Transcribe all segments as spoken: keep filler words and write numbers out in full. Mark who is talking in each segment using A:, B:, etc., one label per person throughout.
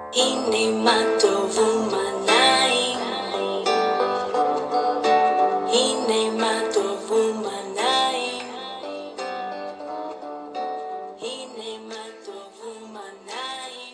A: Inimatovumanai, Inimatovumanai, Inimatovumanai,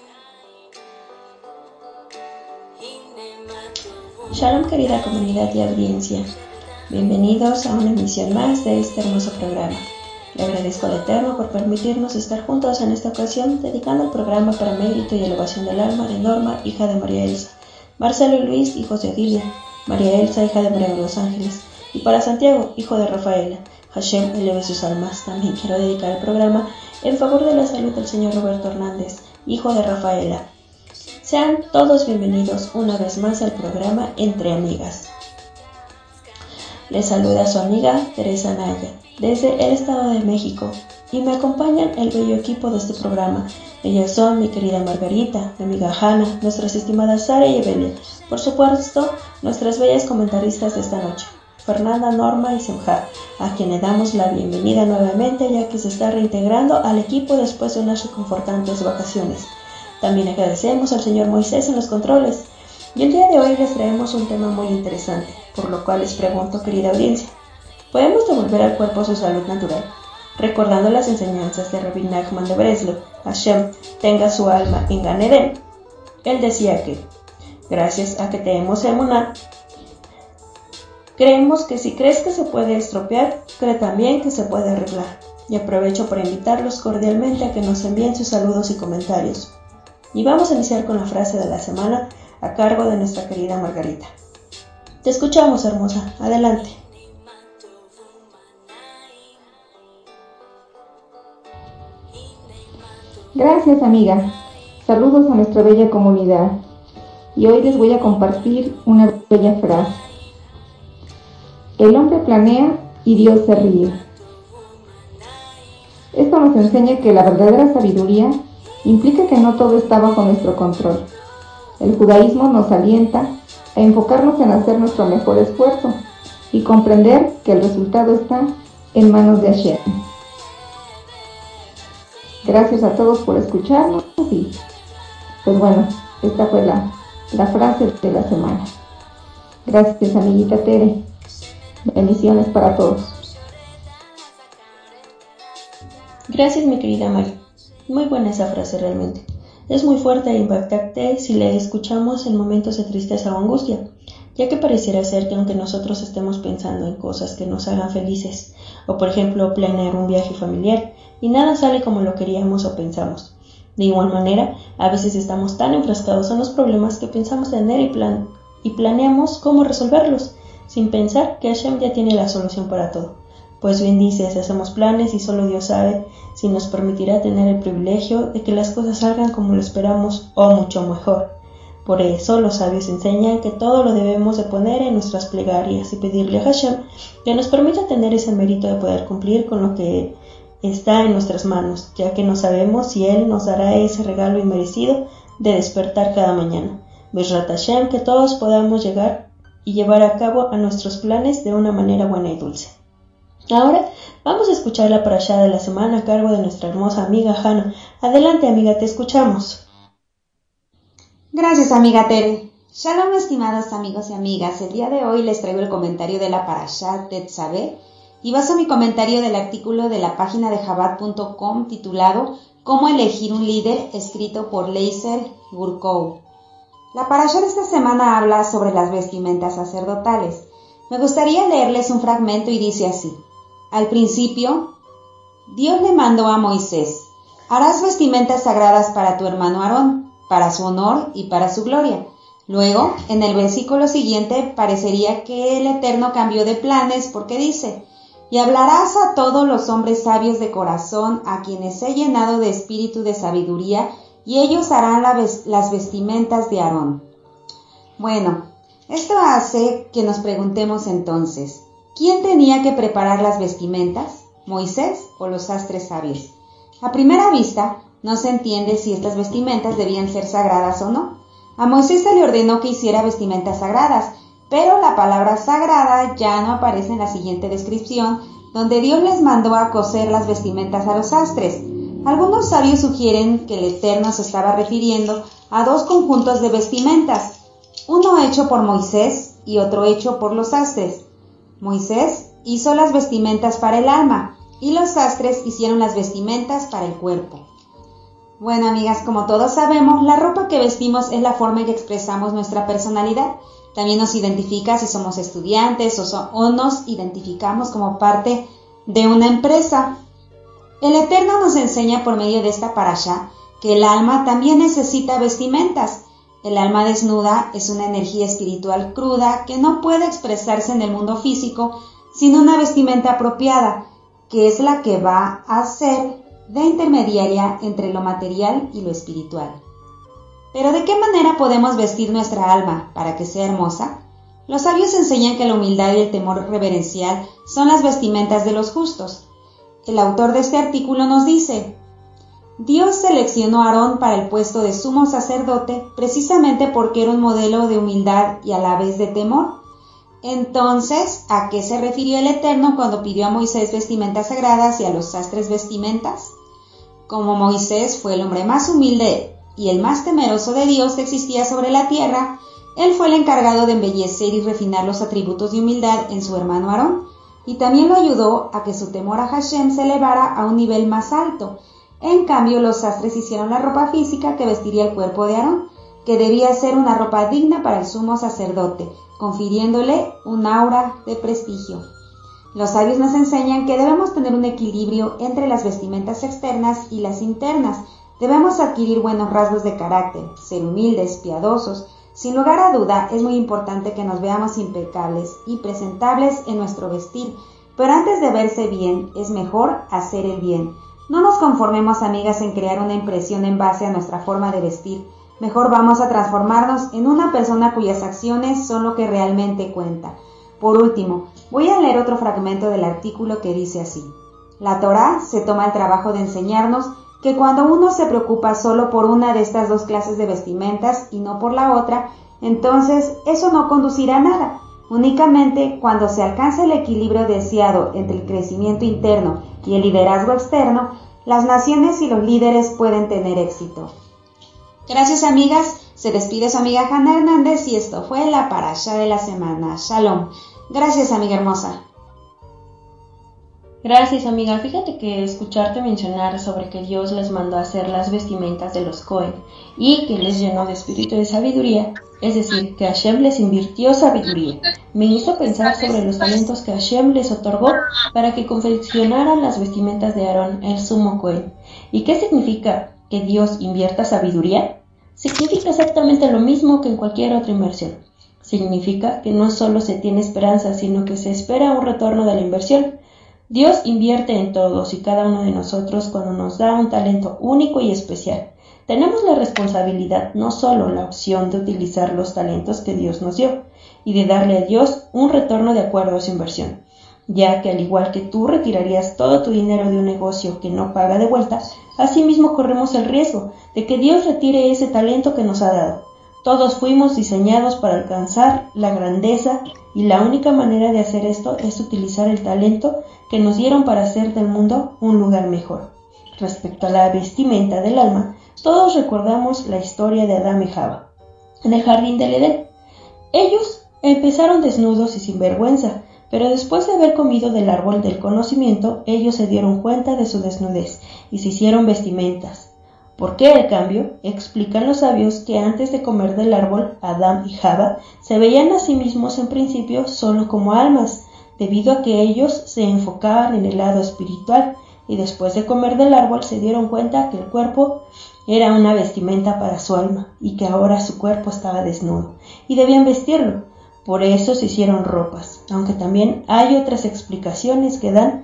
A: Inimatovumanai.
B: Shalom, querida comunidad y audiencia. Bienvenidos a una emisión más de este hermoso programa. Le agradezco al Eterno por permitirnos estar juntos en esta ocasión, dedicando el programa para mérito y elevación del alma de Norma, hija de María Elsa, Marcelo y Luis, hijos de Odilia, María Elsa, hija de María de los Ángeles, y para Santiago, hijo de Rafaela. Hashem eleve sus almas. También quiero dedicar el programa en favor de la salud del señor Roberto Hernández, hijo de Rafaela. Sean todos bienvenidos una vez más al programa Entre Amigas. Les saluda su amiga Teresa Naya, desde el Estado de México, y me acompañan el bello equipo de este programa. Ellas son mi querida Margarita, mi amiga Hanna, nuestras estimadas Sara y Evelia, por supuesto, nuestras bellas comentaristas de esta noche, Fernanda, Norma y Semja, a quien le damos la bienvenida nuevamente ya que se está reintegrando al equipo después de unas reconfortantes vacaciones. También agradecemos al señor Moisés en los controles. Y el día de hoy les traemos un tema muy interesante, por lo cual les pregunto, querida audiencia, ¿podemos devolver al cuerpo su salud natural? Recordando las enseñanzas de Rabbi Nachman de Breslov, Hashem tenga su alma en Gan Eden. Él decía que, gracias a que tenemos emuná, creemos que si crees que se puede estropear, cree también que se puede arreglar. Y aprovecho para invitarlos cordialmente a que nos envíen sus saludos y comentarios. Y vamos a iniciar con la frase de la semana a cargo de nuestra querida Margarita. Te escuchamos, hermosa. Adelante.
C: Gracias, amiga. Saludos a nuestra bella comunidad. Y hoy les voy a compartir una bella frase. El hombre planea y Dios se ríe. Esto nos enseña que la verdadera sabiduría implica que no todo está bajo nuestro control. El judaísmo nos alienta a enfocarnos en hacer nuestro mejor esfuerzo y comprender que el resultado está en manos de Hashem. Gracias a todos por escucharnos y pues bueno, esta fue la, la frase de la semana. Gracias, amiguita Tere. Bendiciones para todos.
B: Gracias, mi querida Mari. Muy buena esa frase realmente. Es muy fuerte e impactante si la escuchamos en momentos de tristeza o angustia, ya que pareciera ser que aunque nosotros estemos pensando en cosas que nos hagan felices, o por ejemplo planear un viaje familiar, y nada sale como lo queríamos o pensamos. De igual manera, a veces estamos tan enfrascados en los problemas que pensamos tener y, plan y planeamos cómo resolverlos, sin pensar que Hashem ya tiene la solución para todo. Pues bien dices, hacemos planes y solo Dios sabe si nos permitirá tener el privilegio de que las cosas salgan como lo esperamos o mucho mejor. Por eso los sabios enseñan que todo lo debemos de poner en nuestras plegarias y pedirle a Hashem que nos permita tener ese mérito de poder cumplir con lo que está en nuestras manos, ya que no sabemos si Él nos dará ese regalo inmerecido de despertar cada mañana. Bezrat Hashem, que todos podamos llegar y llevar a cabo a nuestros planes de una manera buena y dulce. Ahora vamos a escuchar la parashá de la semana a cargo de nuestra hermosa amiga Hanna. Adelante, amiga, te escuchamos.
D: Gracias, amiga Tere. Shalom, estimados amigos y amigas. El día de hoy les traigo el comentario de la parashá Tetzaveh y baso mi comentario del artículo de la página de Chabad punto com titulado Cómo elegir un líder, escrito por Leiser Gurkov. La parashá de esta semana habla sobre las vestimentas sacerdotales. Me gustaría leerles un fragmento y dice así. Al principio, Dios le mandó a Moisés, harás vestimentas sagradas para tu hermano Aarón, para su honor y para su gloria. Luego, en el versículo siguiente, parecería que el Eterno cambió de planes porque dice, y hablarás a todos los hombres sabios de corazón, a quienes he llenado de espíritu de sabiduría, y ellos harán la ves- las vestimentas de Aarón. Bueno, esto hace que nos preguntemos entonces, ¿quién tenía que preparar las vestimentas? ¿Moisés o los sastres sabios? A primera vista, no se entiende si estas vestimentas debían ser sagradas o no. A Moisés se le ordenó que hiciera vestimentas sagradas, pero la palabra sagrada ya no aparece en la siguiente descripción, donde Dios les mandó a coser las vestimentas a los sastres. Algunos sabios sugieren que el Eterno se estaba refiriendo a dos conjuntos de vestimentas, uno hecho por Moisés y otro hecho por los sastres. Moisés hizo las vestimentas para el alma y los sastres hicieron las vestimentas para el cuerpo. Bueno, amigas, como todos sabemos, la ropa que vestimos es la forma en que expresamos nuestra personalidad. También nos identifica si somos estudiantes o, so- o nos identificamos como parte de una empresa. El Eterno nos enseña por medio de esta parashá que el alma también necesita vestimentas. El alma desnuda es una energía espiritual cruda que no puede expresarse en el mundo físico sin una vestimenta apropiada, que es la que va a ser de intermediaria entre lo material y lo espiritual. Pero ¿de qué manera podemos vestir nuestra alma para que sea hermosa? Los sabios enseñan que la humildad y el temor reverencial son las vestimentas de los justos. El autor de este artículo nos dice: Dios seleccionó a Aarón para el puesto de sumo sacerdote precisamente porque era un modelo de humildad y a la vez de temor. Entonces, ¿a qué se refirió el Eterno cuando pidió a Moisés vestimentas sagradas y a los sastres vestimentas? Como Moisés fue el hombre más humilde y el más temeroso de Dios que existía sobre la tierra, él fue el encargado de embellecer y refinar los atributos de humildad en su hermano Aarón, y también lo ayudó a que su temor a Hashem se elevara a un nivel más alto. En cambio, los sastres hicieron la ropa física que vestiría el cuerpo de Aarón, que debía ser una ropa digna para el sumo sacerdote, confiriéndole un aura de prestigio. Los sabios nos enseñan que debemos tener un equilibrio entre las vestimentas externas y las internas. Debemos adquirir buenos rasgos de carácter, ser humildes, piadosos. Sin lugar a duda, es muy importante que nos veamos impecables y presentables en nuestro vestir, pero antes de verse bien, es mejor hacer el bien. No nos conformemos, amigas, en crear una impresión en base a nuestra forma de vestir. Mejor vamos a transformarnos en una persona cuyas acciones son lo que realmente cuenta. Por último, voy a leer otro fragmento del artículo que dice así: La Torá se toma el trabajo de enseñarnos que cuando uno se preocupa solo por una de estas dos clases de vestimentas y no por la otra, entonces eso no conducirá a nada. Únicamente cuando se alcanza el equilibrio deseado entre el crecimiento interno y el liderazgo externo, las naciones y los líderes pueden tener éxito. Gracias, amigas. Se despide su amiga Hanna Hernández y esto fue la Parashá de la semana. Shalom. Gracias, amiga hermosa.
B: Gracias, amiga. Fíjate que escucharte mencionar sobre que Dios les mandó a hacer las vestimentas de los Cohen y que les llenó de espíritu de sabiduría, es decir, que Hashem les invirtió sabiduría, me hizo pensar sobre los talentos que Hashem les otorgó para que confeccionaran las vestimentas de Aarón, el sumo Cohen. ¿Y qué significa que Dios invierta sabiduría? Significa exactamente lo mismo que en cualquier otra inversión. Significa que no solo se tiene esperanza, sino que se espera un retorno de la inversión. Dios invierte en todos y cada uno de nosotros cuando nos da un talento único y especial. Tenemos la responsabilidad, no solo la opción de utilizar los talentos que Dios nos dio y de darle a Dios un retorno de acuerdo a su inversión, ya que al igual que tú retirarías todo tu dinero de un negocio que no paga de vuelta, asimismo corremos el riesgo de que Dios retire ese talento que nos ha dado. Todos fuimos diseñados para alcanzar la grandeza y la única manera de hacer esto es utilizar el talento que nos dieron para hacer del mundo un lugar mejor. Respecto a la vestimenta del alma, todos recordamos la historia de Adán y Java en el jardín del Edén. Ellos empezaron desnudos y sin vergüenza, pero después de haber comido del árbol del conocimiento, ellos se dieron cuenta de su desnudez y se hicieron vestimentas. ¿Por qué el cambio? Explican los sabios que antes de comer del árbol, Adán y Java se veían a sí mismos en principio solo como almas, debido a que ellos se enfocaban en el lado espiritual, y después de comer del árbol se dieron cuenta que el cuerpo era una vestimenta para su alma, y que ahora su cuerpo estaba desnudo, y debían vestirlo. Por eso se hicieron ropas, aunque también hay otras explicaciones que dan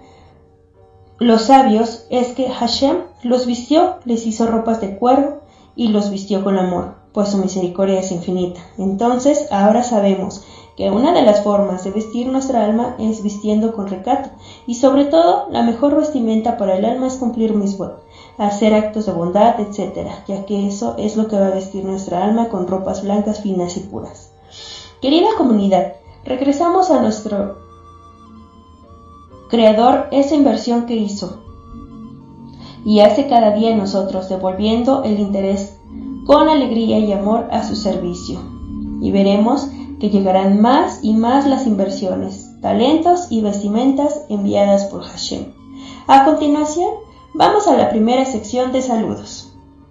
B: los sabios, es que Hashem los vistió, les hizo ropas de cuero y los vistió con amor, pues su misericordia es infinita. Entonces, ahora sabemos que una de las formas de vestir nuestra alma es vistiendo con recato, y sobre todo, la mejor vestimenta para el alma es cumplir misbot, hacer actos de bondad, etcétera, ya que eso es lo que va a vestir nuestra alma con ropas blancas, finas y puras. Querida comunidad, regresamos a nuestro Creador, esa inversión que hizo. y hace cada día en nosotros, devolviendo el interés con alegría y amor a su servicio. Y veremos que llegarán más y más las inversiones, talentos y vestimentas enviadas por Hashem. A continuación, vamos a la primera sección de saludos.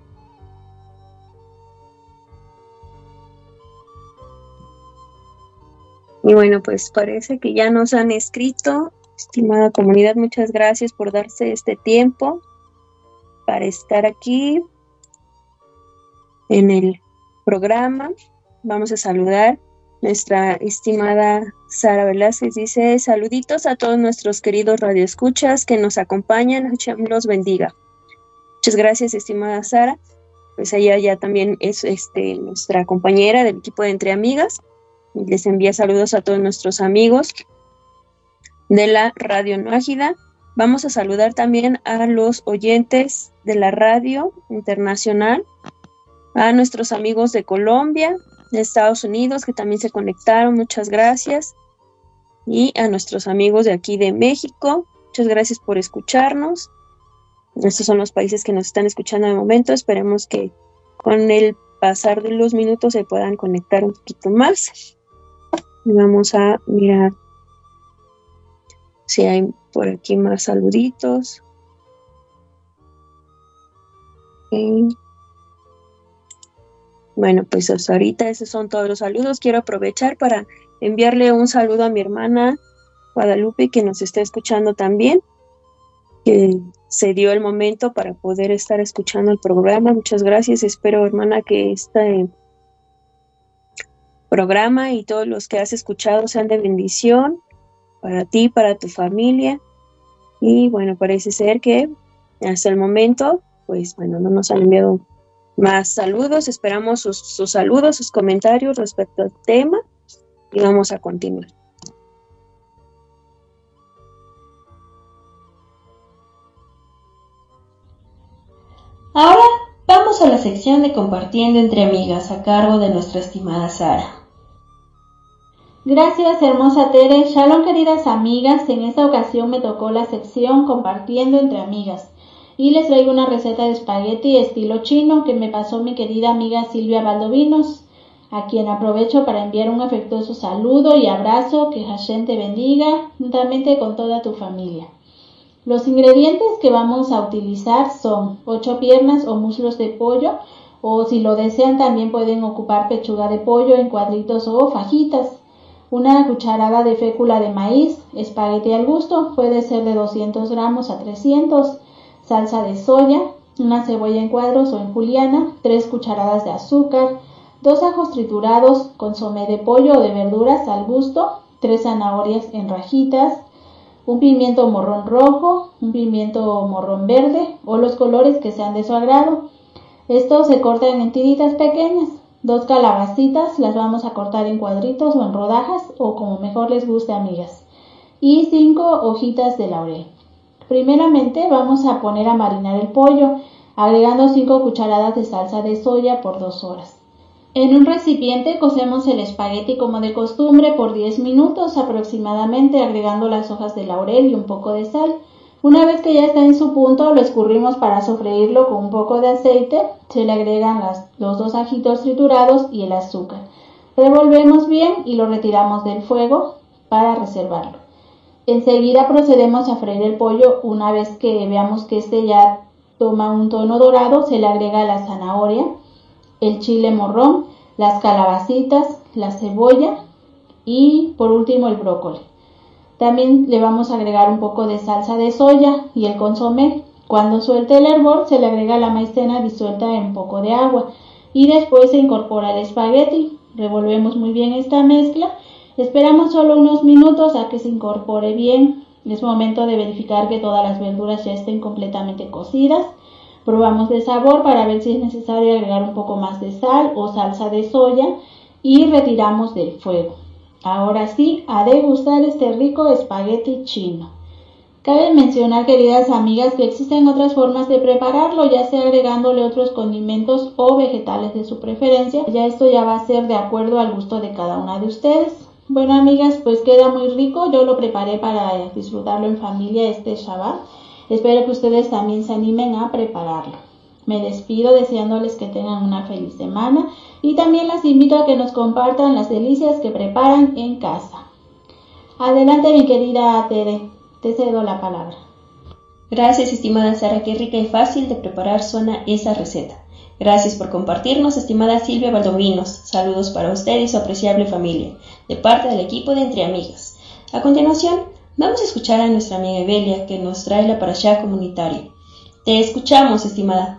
E: Y bueno, pues parece que ya nos han escrito. Estimada comunidad, muchas gracias por darse este tiempo para estar aquí en el programa. Vamos a saludar. Nuestra estimada Sara Velázquez dice: saluditos a todos nuestros queridos radioescuchas que nos acompañan. Hashem los bendiga. Muchas gracias, estimada Sara. Pues ella ya también es este, nuestra compañera del equipo de Entre Amigas. Les envía saludos a todos nuestros amigos de la Radio Nájida. Vamos a saludar también a los oyentes de la Radio Internacional, a nuestros amigos de Colombia, de Estados Unidos, que también se conectaron, muchas gracias, y a nuestros amigos de aquí de México, muchas gracias por escucharnos. Estos son los países que nos están escuchando de momento. Esperemos que con el pasar de los minutos se puedan conectar un poquito más. Y vamos a mirar si hay por aquí más saluditos. Okay. Bueno, pues hasta ahorita esos son todos los saludos. Quiero aprovechar para enviarle un saludo a mi hermana Guadalupe, que nos está escuchando también, que se dio el momento para poder estar escuchando el programa. Muchas gracias. Espero, hermana, que este programa y todos los que has escuchado sean de bendición para ti, para tu familia. Y bueno, parece ser que hasta el momento, pues bueno, no nos han enviado más saludos. Esperamos sus, sus saludos, sus comentarios respecto al tema y vamos a continuar.
B: Ahora vamos a la sección de Compartiendo Entre Amigas a cargo de nuestra estimada Sara.
F: Gracias, hermosa Tere. Shalom, queridas amigas. En esta ocasión me tocó la sección Compartiendo Entre Amigas y les traigo una receta de espagueti estilo chino que me pasó mi querida amiga Silvia Valdovinos, a quien aprovecho para enviar un afectuoso saludo y abrazo. Que Hashem te bendiga juntamente con toda tu familia. Los ingredientes que vamos a utilizar son ocho piernas o muslos de pollo, o si lo desean también pueden ocupar pechuga de pollo en cuadritos o fajitas, una cucharada de fécula de maíz, espagueti al gusto, puede ser de doscientos gramos a trescientos, salsa de soya, una cebolla en cuadros o en juliana, tres cucharadas de azúcar, dos ajos triturados, consomé de pollo o de verduras al gusto, tres zanahorias en rajitas, un pimiento morrón rojo, un pimiento morrón verde o los colores que sean de su agrado. Estos se cortan en tiritas pequeñas. Dos calabacitas, las vamos a cortar en cuadritos o en rodajas o como mejor les guste, amigas. Y cinco hojitas de laurel. Primeramente vamos a poner a marinar el pollo, agregando cinco cucharadas de salsa de soya por dos horas. En un recipiente cocemos el espagueti como de costumbre por diez minutos aproximadamente, agregando las hojas de laurel y un poco de sal. Una vez que ya está en su punto, lo escurrimos para sofreírlo con un poco de aceite. Se le agregan las, los dos ajitos triturados y el azúcar. Revolvemos bien y lo retiramos del fuego para reservarlo. Enseguida procedemos a freír el pollo. Una vez que veamos que este ya toma un tono dorado, se le agrega la zanahoria, el chile morrón, las calabacitas, la cebolla y por último el brócoli. También le vamos a agregar un poco de salsa de soya y el consomé. Cuando suelte el hervor se le agrega la maicena disuelta en un poco de agua y después se incorpora el espagueti. Revolvemos muy bien esta mezcla. Esperamos solo unos minutos a que se incorpore bien. Es momento de verificar que todas las verduras ya estén completamente cocidas. Probamos de sabor para ver si es necesario agregar un poco más de sal o salsa de soya y retiramos del fuego. Ahora sí, a degustar este rico espagueti chino. Cabe mencionar, queridas amigas, que existen otras formas de prepararlo, ya sea agregándole otros condimentos o vegetales de su preferencia. Ya esto ya va a ser de acuerdo al gusto de cada una de ustedes. Bueno, amigas, pues queda muy rico. Yo lo preparé para disfrutarlo en familia este Shabbat. Espero que ustedes también se animen a prepararlo. Me despido deseándoles que tengan una feliz semana y también las invito a que nos compartan las delicias que preparan en casa. Adelante, mi querida Tere, te cedo la palabra.
B: Gracias, estimada Sara, qué rica y fácil de preparar suena esa receta. Gracias por compartirnos, estimada Silvia Valdominos. Saludos para usted y su apreciable familia, de parte del equipo de Entre Amigas. A continuación, vamos a escuchar a nuestra amiga Evelia, que nos trae la parashá comunitaria. Te escuchamos, estimada.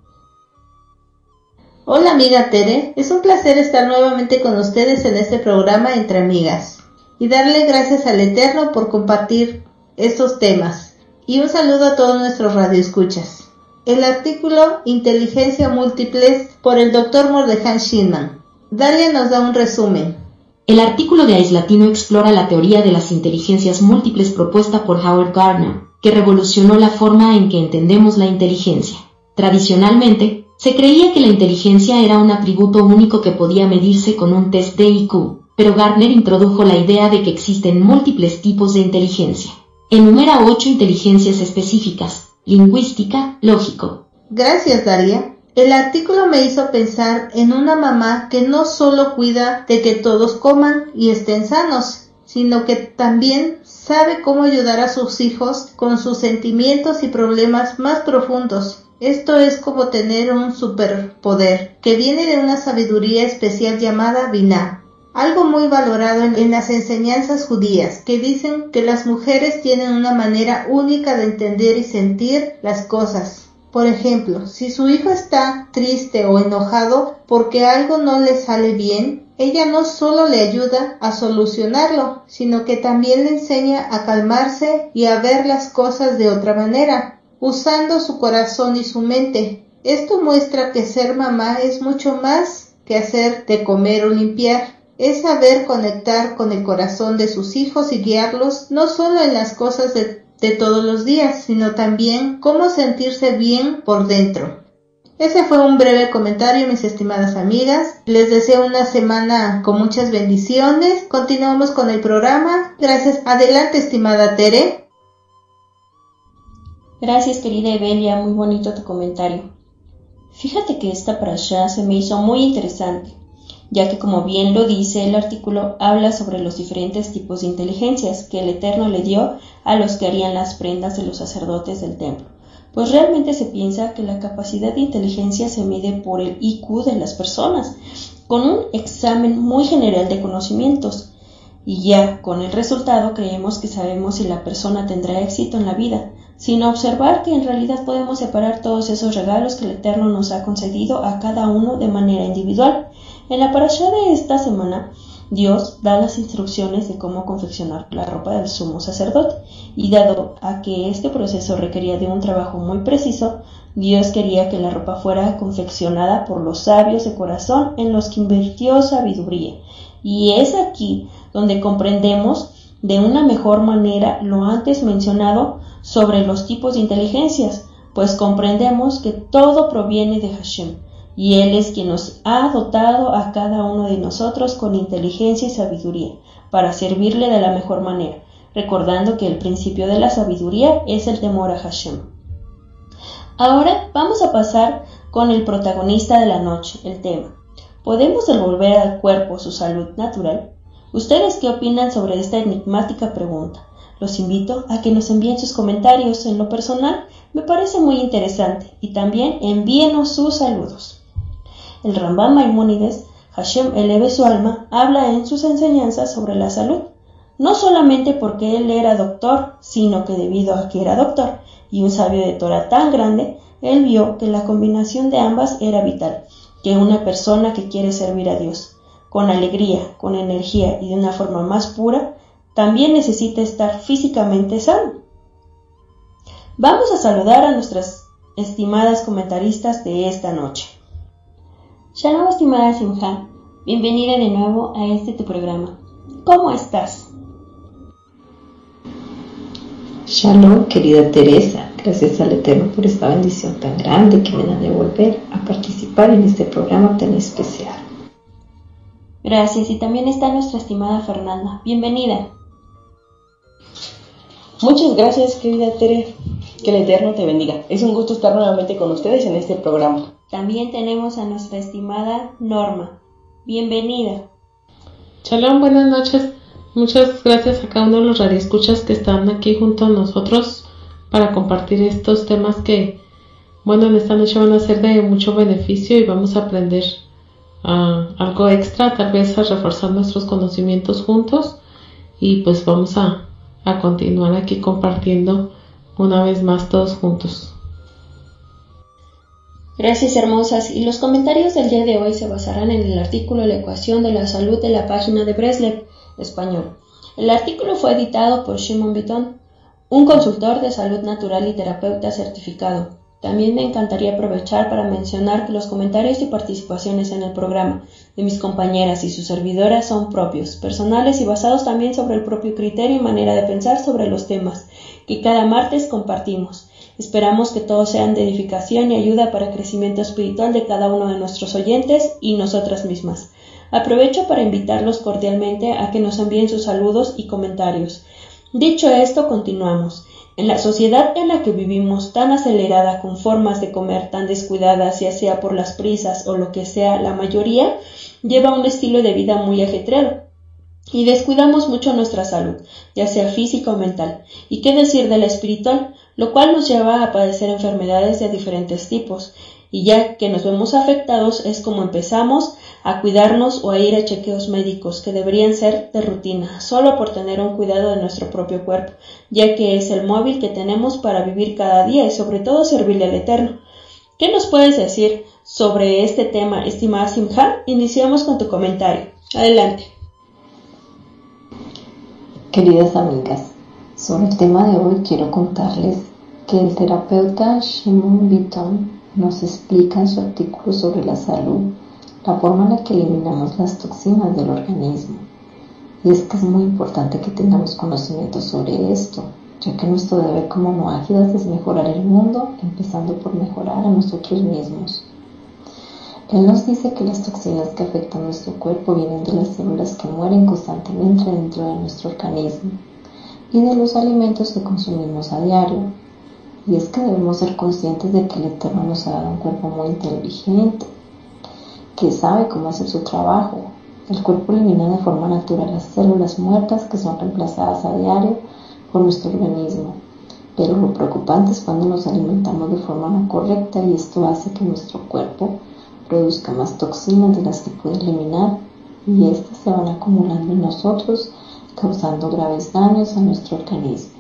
G: Hola, amiga Tere. Es un placer estar nuevamente con ustedes en este programa Entre Amigas y darle gracias al Eterno por compartir estos temas. Y un saludo a todos nuestros radioescuchas. El artículo Inteligencia Múltiples por el doctor Mordechai Shindman. Dalia nos da un resumen.
H: El artículo de Ais Latino explora la teoría de las inteligencias múltiples propuesta por Howard Gardner, que revolucionó la forma en que entendemos la inteligencia. Tradicionalmente, se creía que la inteligencia era un atributo único que podía medirse con un test de I Q, pero Gardner introdujo la idea de que existen múltiples tipos de inteligencia. Enumera ocho inteligencias específicas: lingüística, lógico.
G: Gracias, Dalia. El artículo me hizo pensar en una mamá que no solo cuida de que todos coman y estén sanos, sino que también sabe cómo ayudar a sus hijos con sus sentimientos y problemas más profundos. Esto es como tener un superpoder que viene de una sabiduría especial llamada Binah. Algo muy valorado en, en las enseñanzas judías, que dicen que las mujeres tienen una manera única de entender y sentir las cosas. Por ejemplo, si su hijo está triste o enojado porque algo no le sale bien, ella no solo le ayuda a solucionarlo, sino que también le enseña a calmarse y a ver las cosas de otra manera, usando su corazón y su mente. Esto muestra que ser mamá es mucho más que hacer de comer o limpiar. Es saber conectar con el corazón de sus hijos y guiarlos no solo en las cosas de, de todos los días, sino también cómo sentirse bien por dentro. Ese fue un breve comentario, mis estimadas amigas. Les deseo una semana con muchas bendiciones. Continuamos con el programa. Gracias. Adelante, estimada Tere.
B: Gracias, querida Evelia, muy bonito tu comentario. Fíjate que esta parashá se me hizo muy interesante, ya que, como bien lo dice el artículo, habla sobre los diferentes tipos de inteligencias que el Eterno le dio a los que harían las prendas de los sacerdotes del templo. Pues realmente se piensa que la capacidad de inteligencia se mide por el I Q de las personas, con un examen muy general de conocimientos, y ya con el resultado creemos que sabemos si la persona tendrá éxito en la vida, sin observar que en realidad podemos separar todos esos regalos que el Eterno nos ha concedido a cada uno de manera individual. En la parashá de esta semana, Dios da las instrucciones de cómo confeccionar la ropa del sumo sacerdote, y dado a que este proceso requería de un trabajo muy preciso, Dios quería que la ropa fuera confeccionada por los sabios de corazón en los que invirtió sabiduría. Y es aquí donde comprendemos de una mejor manera lo antes mencionado sobre los tipos de inteligencias, pues comprendemos que todo proviene de Hashem, y Él es quien nos ha dotado a cada uno de nosotros con inteligencia y sabiduría, para servirle de la mejor manera, recordando que el principio de la sabiduría es el temor a Hashem. Ahora vamos a pasar con el protagonista de la noche, el tema: ¿podemos devolver al cuerpo su salud natural? ¿Ustedes qué opinan sobre esta enigmática pregunta? Los invito a que nos envíen sus comentarios. En lo personal, me parece muy interesante, y también envíenos sus saludos. El Rambam Maimónides, Hashem eleve su alma, habla en sus enseñanzas sobre la salud, no solamente porque él era doctor, sino que debido a que era doctor y un sabio de Torah tan grande, él vio que la combinación de ambas era vital, que una persona que quiere servir a Dios con alegría, con energía y de una forma más pura, también necesita estar físicamente sano. Vamos a saludar a nuestras estimadas comentaristas de esta noche. Shalom, estimada Simha, bienvenida de nuevo a este tu programa. ¿Cómo estás?
I: Shalom, querida Teresa, gracias al Eterno por esta bendición tan grande que me da de volver a participar en este programa tan especial.
B: Gracias, y también está nuestra estimada Fernanda. Bienvenida.
J: Muchas gracias, querida Tere. Que el Eterno te bendiga. Es un gusto estar nuevamente con ustedes en este programa.
B: También tenemos a nuestra estimada Norma. Bienvenida.
K: Shalom, buenas noches. Muchas gracias a cada uno de los radioescuchas que están aquí junto a nosotros para compartir estos temas que, bueno, en esta noche van a ser de mucho beneficio y vamos a aprender uh, algo extra, tal vez a reforzar nuestros conocimientos juntos, y pues vamos a, a continuar aquí compartiendo una vez más todos juntos.
B: Gracias, hermosas, y los comentarios del día de hoy se basarán en el artículo La ecuación de la salud de la página de Breslev, español. El artículo fue editado por Shimon Bitton, un consultor de salud natural y terapeuta certificado. También me encantaría aprovechar para mencionar que los comentarios y participaciones en el programa de mis compañeras y sus servidoras son propios, personales y basados también sobre el propio criterio y manera de pensar sobre los temas que cada martes compartimos. Esperamos que todos sean de edificación y ayuda para el crecimiento espiritual de cada uno de nuestros oyentes y nosotras mismas. Aprovecho para invitarlos cordialmente a que nos envíen sus saludos y comentarios. Dicho esto, continuamos. En la sociedad en la que vivimos, tan acelerada, con formas de comer tan descuidadas, ya sea por las prisas o lo que sea, la mayoría lleva un estilo de vida muy ajetreado. Y descuidamos mucho nuestra salud, ya sea física o mental. ¿Y qué decir de la espiritual? Lo cual nos lleva a padecer enfermedades de diferentes tipos. Y ya que nos vemos afectados es como empezamos a cuidarnos o a ir a chequeos médicos que deberían ser de rutina, solo por tener un cuidado de nuestro propio cuerpo, ya que es el móvil que tenemos para vivir cada día y sobre todo servirle al Eterno. ¿Qué nos puedes decir sobre este tema, estimada Simha? Iniciamos con tu comentario. Adelante.
I: Queridas amigas, sobre el tema de hoy quiero contarles que el terapeuta Shimon Bitton nos explica en su artículo sobre la salud la forma en la que eliminamos las toxinas del organismo. Y es que es muy importante que tengamos conocimiento sobre esto, ya que nuestro deber como moájidas es mejorar el mundo, empezando por mejorar a nosotros mismos. Él nos dice que las toxinas que afectan nuestro cuerpo vienen de las células que mueren constantemente dentro de nuestro organismo y de los alimentos que consumimos a diario. Y es que debemos ser conscientes de que el Eterno nos ha dado un cuerpo muy inteligente, que sabe cómo hacer su trabajo. El cuerpo elimina de forma natural las células muertas que son reemplazadas a diario por nuestro organismo. Pero lo preocupante es cuando nos alimentamos de forma no correcta y esto hace que nuestro cuerpo produzca más toxinas de las que puede eliminar y estas se van acumulando en nosotros, causando graves daños a nuestro organismo.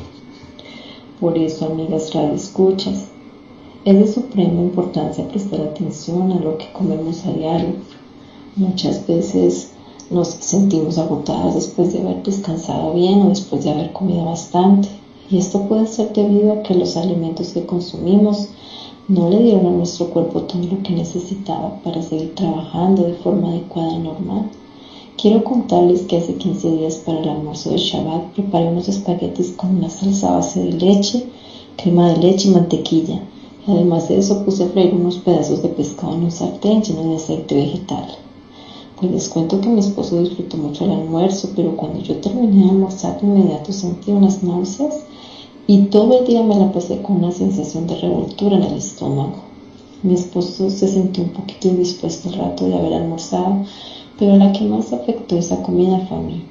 I: Por eso, amigas radioescuchas, es de suprema importancia prestar atención a lo que comemos a diario. Muchas veces nos sentimos agotadas después de haber descansado bien o después de haber comido bastante. Y esto puede ser debido a que los alimentos que consumimos no le dieron a nuestro cuerpo todo lo que necesitaba para seguir trabajando de forma adecuada y normal. Quiero contarles que hace quince días para el almuerzo de Shabbat preparé unos espaguetis con una salsa a base de leche, crema de leche y mantequilla. Además de eso puse a freír unos pedazos de pescado en un sartén lleno de aceite vegetal. Pues les cuento que mi esposo disfrutó mucho el almuerzo, pero cuando yo terminé de almorzar de inmediato sentí unas náuseas y todo el día me la pasé con una sensación de revoltura en el estómago. Mi esposo se sintió un poquito indispuesto el rato de haber almorzado, pero la que más afectó esa comida fue a mí.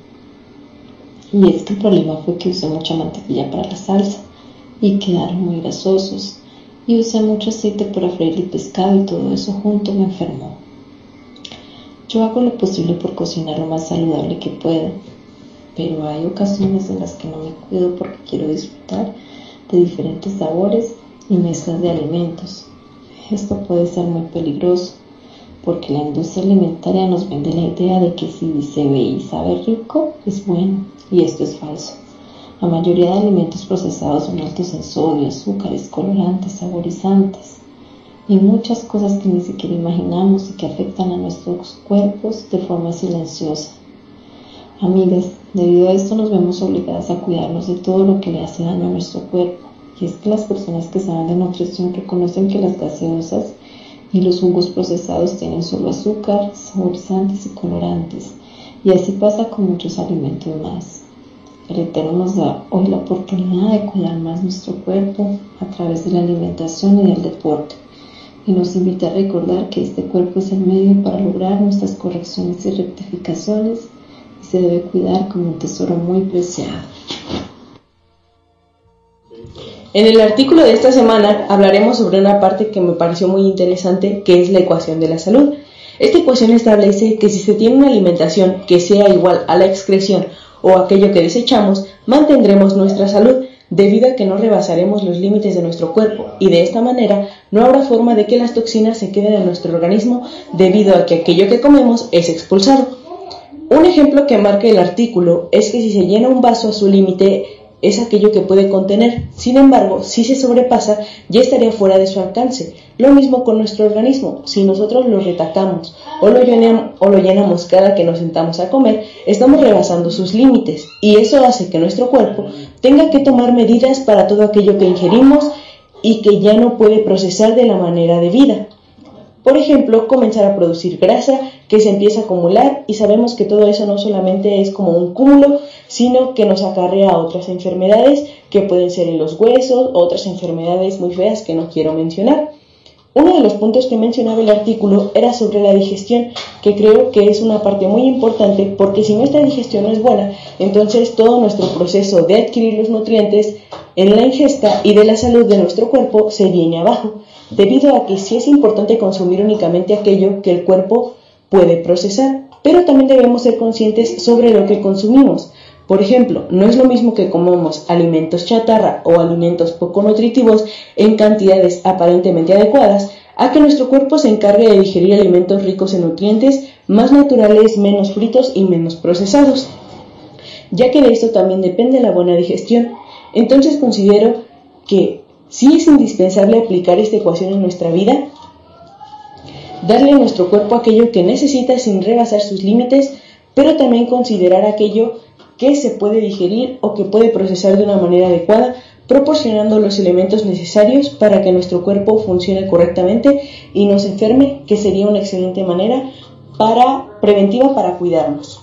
I: Y es que el problema fue que usé mucha mantequilla para la salsa y quedaron muy grasosos. Y usé mucho aceite para freír el pescado y todo eso junto me enfermó. Yo hago lo posible por cocinar lo más saludable que puedo, pero hay ocasiones en las que no me cuido porque quiero disfrutar de diferentes sabores y mezclas de alimentos. Esto puede ser muy peligroso porque la industria alimentaria nos vende la idea de que si se ve y sabe rico es bueno, y esto es falso. La mayoría de alimentos procesados son altos en sodio, azúcares, colorantes, saborizantes y muchas cosas que ni siquiera imaginamos y que afectan a nuestros cuerpos de forma silenciosa. Amigas, debido a esto nos vemos obligadas a cuidarnos de todo lo que le hace daño a nuestro cuerpo. Y es que las personas que saben de nutrición reconocen que las gaseosas y los jugos procesados tienen solo azúcar, saborizantes y colorantes, y así pasa con muchos alimentos más. El Eterno nos da hoy la oportunidad de cuidar más nuestro cuerpo a través de la alimentación y del deporte, y nos invita a recordar que este cuerpo es el medio para lograr nuestras correcciones y rectificaciones y se debe cuidar como un tesoro muy preciado.
J: En el artículo de esta semana hablaremos sobre una parte que me pareció muy interesante, que es la ecuación de la salud. Esta ecuación establece que si se tiene una alimentación que sea igual a la excreción o aquello que desechamos, mantendremos nuestra salud, debido a que no rebasaremos los límites de nuestro cuerpo, y de esta manera no habrá forma de que las toxinas se queden en nuestro organismo, debido a que aquello que comemos es expulsado. Un ejemplo que marca el artículo es que si se llena un vaso a su límite, es aquello que puede contener. Sin embargo, si se sobrepasa, ya estaría fuera de su alcance. Lo mismo con nuestro organismo. Si nosotros lo retacamos o lo, llenamos, o lo llenamos cada que nos sentamos a comer, estamos rebasando sus límites, y eso hace que nuestro cuerpo tenga que tomar medidas para todo aquello que ingerimos y que ya no puede procesar de la manera debida. Por ejemplo, comenzar a producir grasa que se empieza a acumular, y sabemos que todo eso no solamente es como un cúmulo, sino que nos acarrea a otras enfermedades que pueden ser en los huesos, otras enfermedades muy feas que no quiero mencionar. Uno de los puntos que mencionaba el artículo era sobre la digestión, que creo que es una parte muy importante, porque si nuestra digestión no es buena, entonces todo nuestro proceso de adquirir los nutrientes en la ingesta y de la salud de nuestro cuerpo se viene abajo, debido a que sí es importante consumir únicamente aquello que el cuerpo puede procesar, pero también debemos ser conscientes sobre lo que consumimos. Por ejemplo, no es lo mismo que comamos alimentos chatarra o alimentos poco nutritivos en cantidades aparentemente adecuadas, a que nuestro cuerpo se encargue de digerir alimentos ricos en nutrientes, más naturales, menos fritos y menos procesados, ya que de esto también depende la buena digestión. Entonces considero que sí es indispensable aplicar esta ecuación en nuestra vida, darle a nuestro cuerpo aquello que necesita sin rebasar sus límites, pero también considerar aquello que se puede digerir o que puede procesar de una manera adecuada, proporcionando los elementos necesarios para que nuestro cuerpo funcione correctamente y no se enferme, que sería una excelente manera para, preventiva para cuidarnos.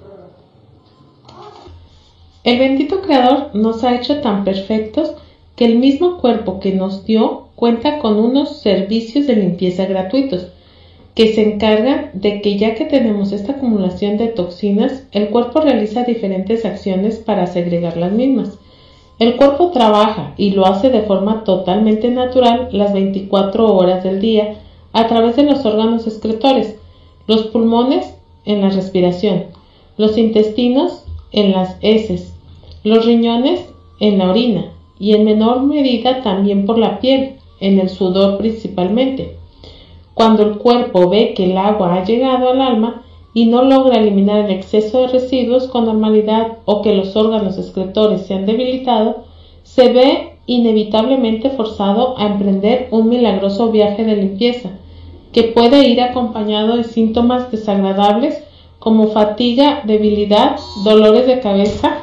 K: El bendito Creador nos ha hecho tan perfectos que el mismo cuerpo que nos dio cuenta con unos servicios de limpieza gratuitos, que se encargan de que, ya que tenemos esta acumulación de toxinas, el cuerpo realiza diferentes acciones para segregar las mismas. El cuerpo trabaja, y lo hace de forma totalmente natural, las veinticuatro horas del día, a través de los órganos excretores, los pulmones en la respiración, los intestinos en las heces, los riñones en la orina, y en menor medida también por la piel, en el sudor principalmente. Cuando el cuerpo ve que el agua ha llegado al alma y no logra eliminar el exceso de residuos con normalidad, o que los órganos excretores se han debilitado, se ve inevitablemente forzado a emprender un milagroso viaje de limpieza, que puede ir acompañado de síntomas desagradables como fatiga, debilidad, dolores de cabeza,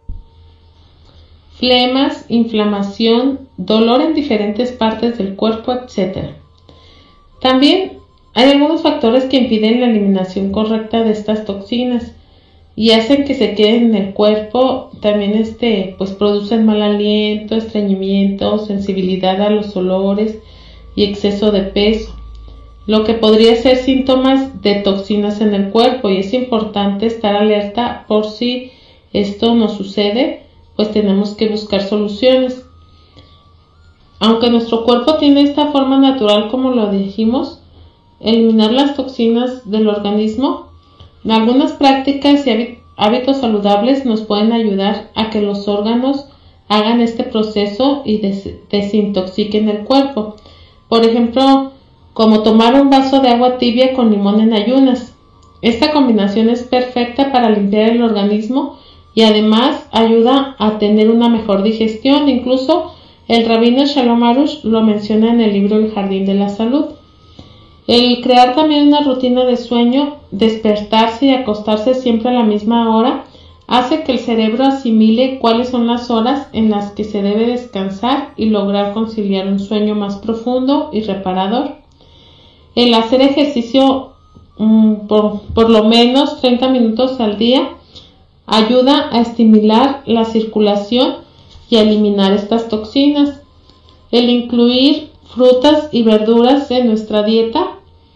K: flemas, inflamación, dolor en diferentes partes del cuerpo, etcétera. También hay algunos factores que impiden la eliminación correcta de estas toxinas y hacen que se queden en el cuerpo. También este, pues producen mal aliento, estreñimiento, sensibilidad a los olores y exceso de peso, lo que podría ser síntomas de toxinas en el cuerpo, y es importante estar alerta por si esto nos sucede, pues tenemos que buscar soluciones. Aunque nuestro cuerpo tiene esta forma natural, como lo dijimos, eliminar las toxinas del organismo, algunas prácticas y hábitos saludables nos pueden ayudar a que los órganos hagan este proceso y des- desintoxiquen el cuerpo. Por ejemplo, como tomar un vaso de agua tibia con limón en ayunas. Esta combinación es perfecta para limpiar el organismo y además ayuda a tener una mejor digestión. Incluso el rabino Shalom Arush lo menciona en el libro El Jardín de la Salud. El crear también una rutina de sueño, despertarse y acostarse siempre a la misma hora, hace que el cerebro asimile cuáles son las horas en las que se debe descansar y lograr conciliar un sueño más profundo y reparador. El hacer ejercicio um, por, por lo menos treinta minutos al día ayuda a estimular la circulación y a eliminar estas toxinas. El incluir frutas y verduras en nuestra dieta,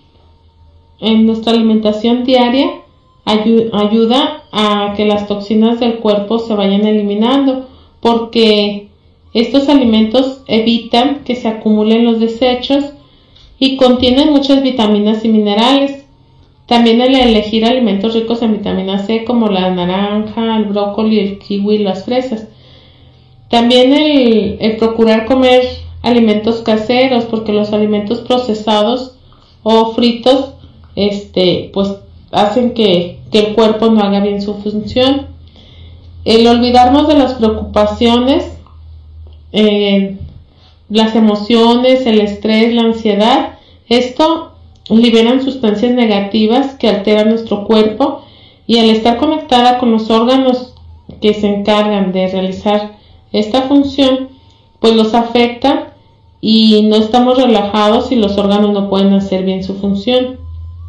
K: en nuestra alimentación diaria, ayu- ayuda a que las toxinas del cuerpo se vayan eliminando, porque estos alimentos evitan que se acumulen los desechos y contienen muchas vitaminas y minerales. También el elegir alimentos ricos en vitamina C, como la naranja, el brócoli, el kiwi y las fresas. También el, el procurar comer alimentos caseros, porque los alimentos procesados o fritos este pues hacen que, que el cuerpo no haga bien su función. El olvidarnos de las preocupaciones, eh, las emociones, el estrés, la ansiedad, esto liberan sustancias negativas que alteran nuestro cuerpo, y al estar conectada con los órganos que se encargan de realizar esta función, pues los afecta y no estamos relajados y los órganos no pueden hacer bien su función.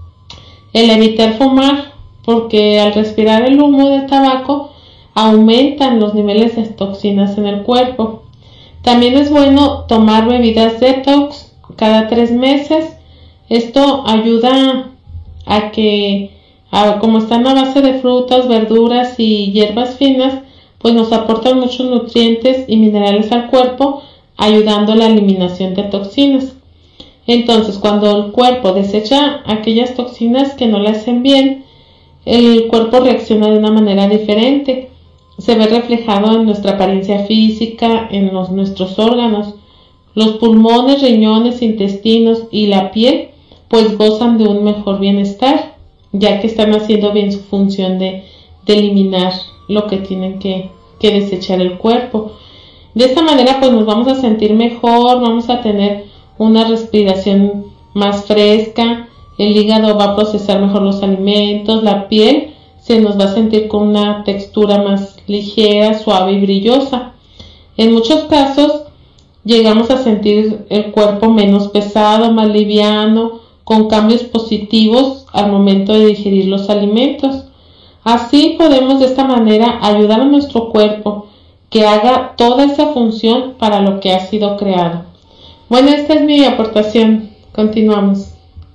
K: El evitar fumar, porque al respirar el humo del tabaco aumentan los niveles de toxinas en el cuerpo. También es bueno tomar bebidas detox cada tres meses. Esto ayuda a que, a, como están a base de frutas, verduras y hierbas finas, pues nos aportan muchos nutrientes y minerales al cuerpo, ayudando a la eliminación de toxinas. Entonces, cuando el cuerpo desecha aquellas toxinas que no le hacen bien, el cuerpo reacciona de una manera diferente. Se ve reflejado en nuestra apariencia física, en los, nuestros órganos. Los pulmones, riñones, intestinos y la piel pues gozan de un mejor bienestar, ya que están haciendo bien su función de, de eliminar lo que tienen que, que desechar el cuerpo. De esta manera pues nos vamos a sentir mejor, vamos a tener una respiración más fresca, el hígado va a procesar mejor los alimentos, la piel se nos va a sentir con una textura más ligera, suave y brillosa. En muchos casos llegamos a sentir el cuerpo menos pesado, más liviano, con cambios positivos al momento de digerir los alimentos. Así podemos de esta manera ayudar a nuestro cuerpo que haga toda esa función para lo que ha sido creado. Bueno, esta es mi aportación. Continuamos.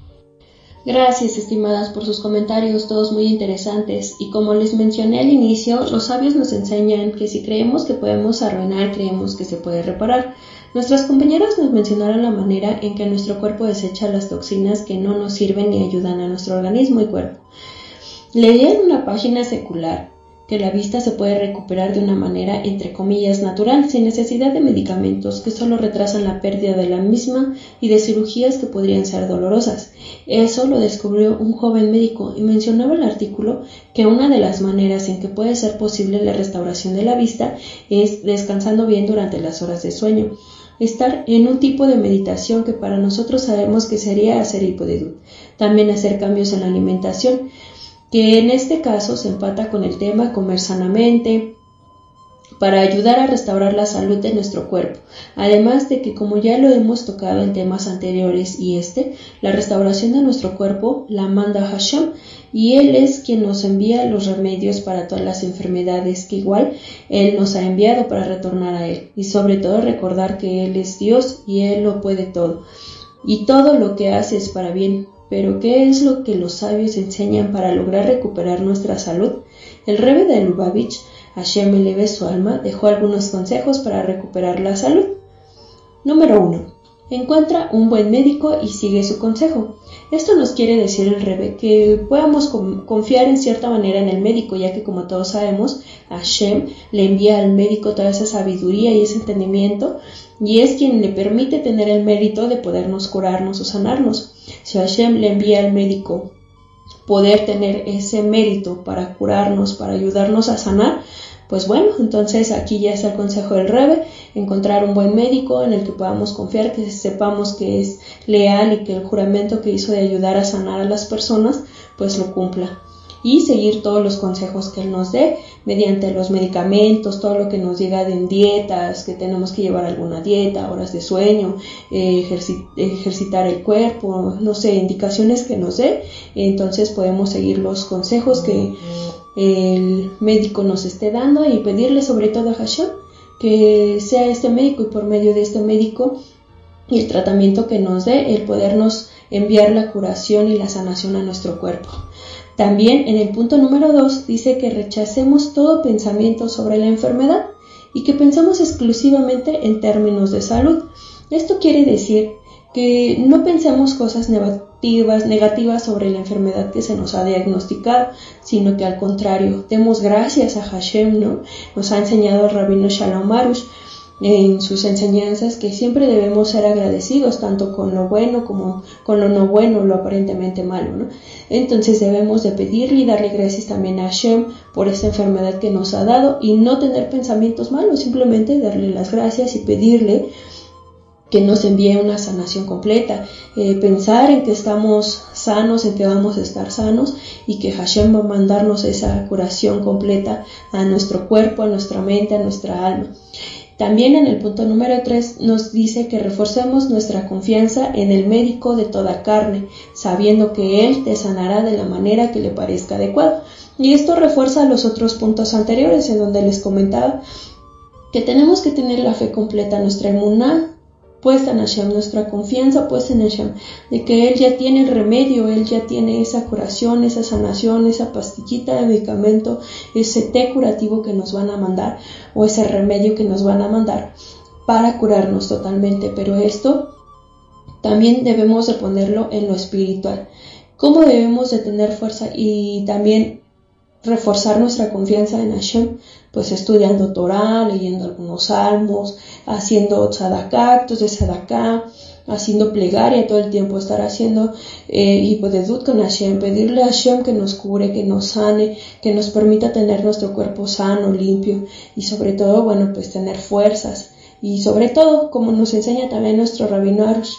B: Gracias, estimadas, por sus comentarios, todos muy interesantes. Y como les mencioné al inicio, los sabios nos enseñan que si creemos que podemos arruinar, creemos que se puede reparar. Nuestras compañeras nos mencionaron la manera en que nuestro cuerpo desecha las toxinas que no nos sirven ni ayudan a nuestro organismo y cuerpo. Leí en una página secular que la vista se puede recuperar de una manera, entre comillas, natural, sin necesidad de medicamentos que solo retrasan la pérdida de la misma y de cirugías que podrían ser dolorosas. Eso lo descubrió un joven médico y mencionaba el artículo que una de las maneras en que puede ser posible la restauración de la vista es descansando bien durante las horas de sueño. Estar en un tipo de meditación que para nosotros sabemos que sería hacer hipodedut. También hacer cambios en la alimentación, que en este caso se empata con el tema comer sanamente, para ayudar a restaurar la salud de nuestro cuerpo. Además de que, como ya lo hemos tocado en temas anteriores y este, la restauración de nuestro cuerpo la manda Hashem, y Él es quien nos envía los remedios para todas las enfermedades que igual Él nos ha enviado para retornar a Él. Y sobre todo recordar que Él es Dios y Él lo puede todo. Y todo lo que hace es para bien. Pero ¿qué es lo que los sabios enseñan para lograr recuperar nuestra salud? El Rebbe de Lubavitch, Hashem eleve su alma, dejó algunos consejos para recuperar la salud. Número uno. Encuentra un buen médico y sigue su consejo. Esto nos quiere decir el Rebbe que podamos confiar en cierta manera en el médico, ya que como todos sabemos, Hashem le envía al médico toda esa sabiduría y ese entendimiento, y es quien le permite tener el mérito de podernos curarnos o sanarnos. Si Hashem le envía al médico poder tener ese mérito para curarnos, para ayudarnos a sanar, pues bueno, entonces aquí ya está el consejo del Rebbe, encontrar un buen médico en el que podamos confiar, que sepamos que es leal y que el juramento que hizo de ayudar a sanar a las personas, pues lo cumpla. Y seguir todos los consejos que él nos dé, mediante los medicamentos, todo lo que nos diga de dietas, que tenemos que llevar alguna dieta, horas de sueño, eh, ejerci- ejercitar el cuerpo, no sé, indicaciones que nos dé, entonces podemos seguir los consejos que el médico nos esté dando, y pedirle sobre todo a Hashem que sea este médico, y por medio de este médico y el tratamiento que nos dé, el podernos enviar la curación y la sanación a nuestro cuerpo. También en el punto número dos dice que rechacemos todo pensamiento sobre la enfermedad y que pensemos exclusivamente en términos de salud. Esto quiere decir que no pensemos cosas negativas, negativas sobre la enfermedad que se nos ha diagnosticado, sino que al contrario, demos gracias a Hashem, ¿no? Nos ha enseñado el Rabino Shalom Arush en sus enseñanzas que siempre debemos ser agradecidos tanto con lo bueno como con lo no bueno, lo aparentemente malo, ¿no? Entonces debemos de pedirle y darle gracias también a Hashem por esta enfermedad que nos ha dado y no tener pensamientos malos, simplemente darle las gracias y pedirle que nos envíe una sanación completa, eh, pensar en que estamos sanos, en que vamos a estar sanos y que Hashem va a mandarnos esa curación completa a nuestro cuerpo, a nuestra mente, a nuestra alma. También en el punto número tres nos dice que reforcemos nuestra confianza en el médico de toda carne, sabiendo que él te sanará de la manera que le parezca adecuada. Y esto refuerza los otros puntos anteriores en donde les comentaba que tenemos que tener la fe completa, nuestra emuná puesta en Hashem, nuestra confianza puesta en Hashem, de que Él ya tiene el remedio, Él ya tiene esa curación, esa sanación, esa pastillita de medicamento, ese té curativo que nos van a mandar, o ese remedio que nos van a mandar para curarnos totalmente. Pero esto también debemos de ponerlo en lo espiritual. ¿Cómo debemos de tener fuerza y también reforzar nuestra confianza en Hashem? Pues estudiando Torah, leyendo algunos salmos, haciendo tzedakah, actos de tzedakah, haciendo plegaria todo el tiempo, estar haciendo eh, hipodedut con Hashem, pedirle a Hashem que nos cure, que nos sane, que nos permita tener nuestro cuerpo sano, limpio y sobre todo, bueno, pues tener fuerzas y sobre todo, como nos enseña también nuestro Rabino Arush,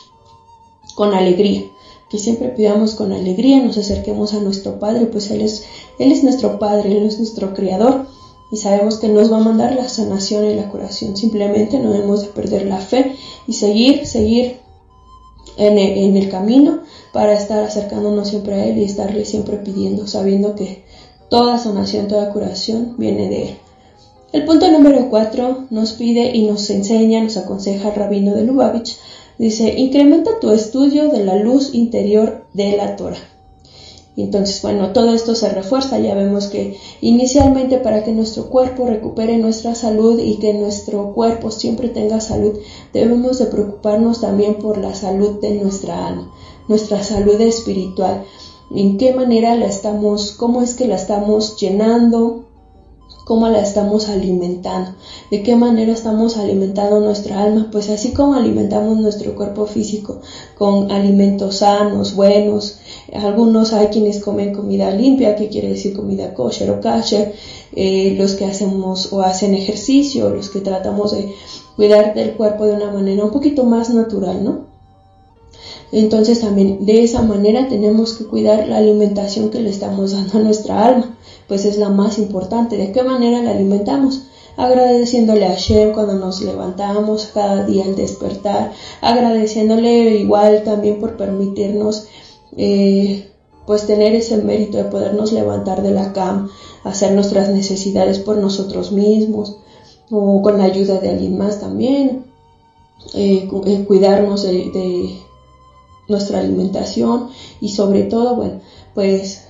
B: con alegría. Que siempre pidamos con alegría, nos acerquemos a nuestro Padre, pues Él es, Él es nuestro Padre, Él es nuestro Creador y sabemos que nos va a mandar la sanación y la curación. Simplemente no debemos de perder la fe y seguir, seguir en el, en el camino para estar acercándonos siempre a Él y estarle siempre pidiendo, sabiendo que toda sanación, toda curación viene de Él. El punto número cuatro nos pide y nos enseña, nos aconseja el Rabino de Lubavitch. Dice, incrementa tu estudio de la luz interior de la Torah. Y entonces, bueno, todo esto se refuerza. Ya vemos que inicialmente para que nuestro cuerpo recupere nuestra salud y que nuestro cuerpo siempre tenga salud, debemos de preocuparnos también por la salud de nuestra alma, nuestra salud espiritual. ¿En qué manera la estamos, cómo es que la estamos llenando? ¿Cómo la estamos alimentando? ¿De qué manera estamos alimentando nuestra alma? Pues así como alimentamos nuestro cuerpo físico con alimentos sanos, buenos. Algunos hay quienes comen comida limpia, que quiere decir comida kosher o kasher, eh, los que hacemos o hacen ejercicio, los que tratamos de cuidar del cuerpo de una manera un poquito más natural, ¿no? Entonces también de esa manera tenemos que cuidar la alimentación que le estamos dando a nuestra alma, pues es la más importante. ¿De qué manera la alimentamos? Agradeciéndole a Hashem cuando nos levantamos cada día al despertar, agradeciéndole igual también por permitirnos eh, pues tener ese mérito de podernos levantar de la cama, hacer nuestras necesidades por nosotros mismos o con la ayuda de alguien más también, eh, eh, cuidarnos de, de nuestra alimentación y sobre todo, bueno, pues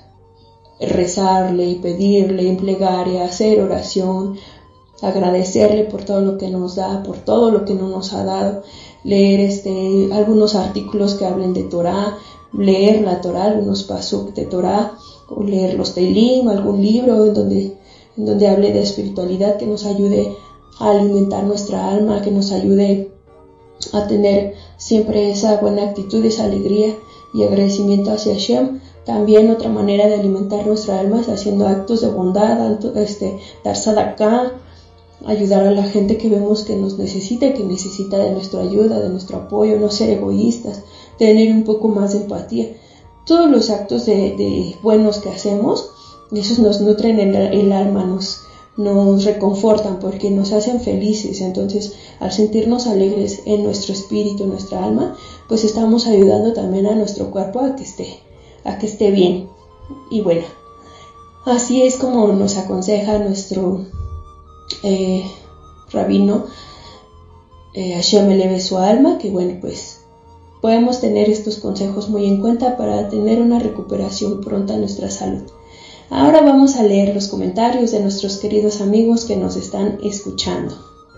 B: rezarle y pedirle en plegaria, hacer oración, agradecerle por todo lo que nos da, por todo lo que no nos ha dado, leer este algunos artículos que hablen de Torah, leer la Torah, algunos pasuk de Torah, o leer los Teilim, algún libro en donde, en donde hable de espiritualidad que nos ayude a alimentar nuestra alma, que nos ayude a tener siempre esa buena actitud, esa alegría y agradecimiento hacia Hashem. También otra manera de alimentar nuestra alma es haciendo actos de bondad, este, dar tzedakah, ayudar a la gente que vemos que nos necesita, que necesita de nuestra ayuda, de nuestro apoyo, no ser egoístas, tener un poco más de empatía. Todos los actos de, de buenos que hacemos, esos nos nutren el, el alma, nos, nos reconfortan porque nos hacen felices. Entonces, al sentirnos alegres en nuestro espíritu, en nuestra alma, pues estamos ayudando también a nuestro cuerpo a que esté, a que esté bien. Y bueno, Así es como nos aconseja nuestro eh, rabino, eh, Hashem eleve su alma, que bueno, pues podemos tener estos consejos muy en cuenta para tener una recuperación pronta a nuestra salud. Ahora vamos a leer los comentarios de nuestros queridos amigos que nos están escuchando.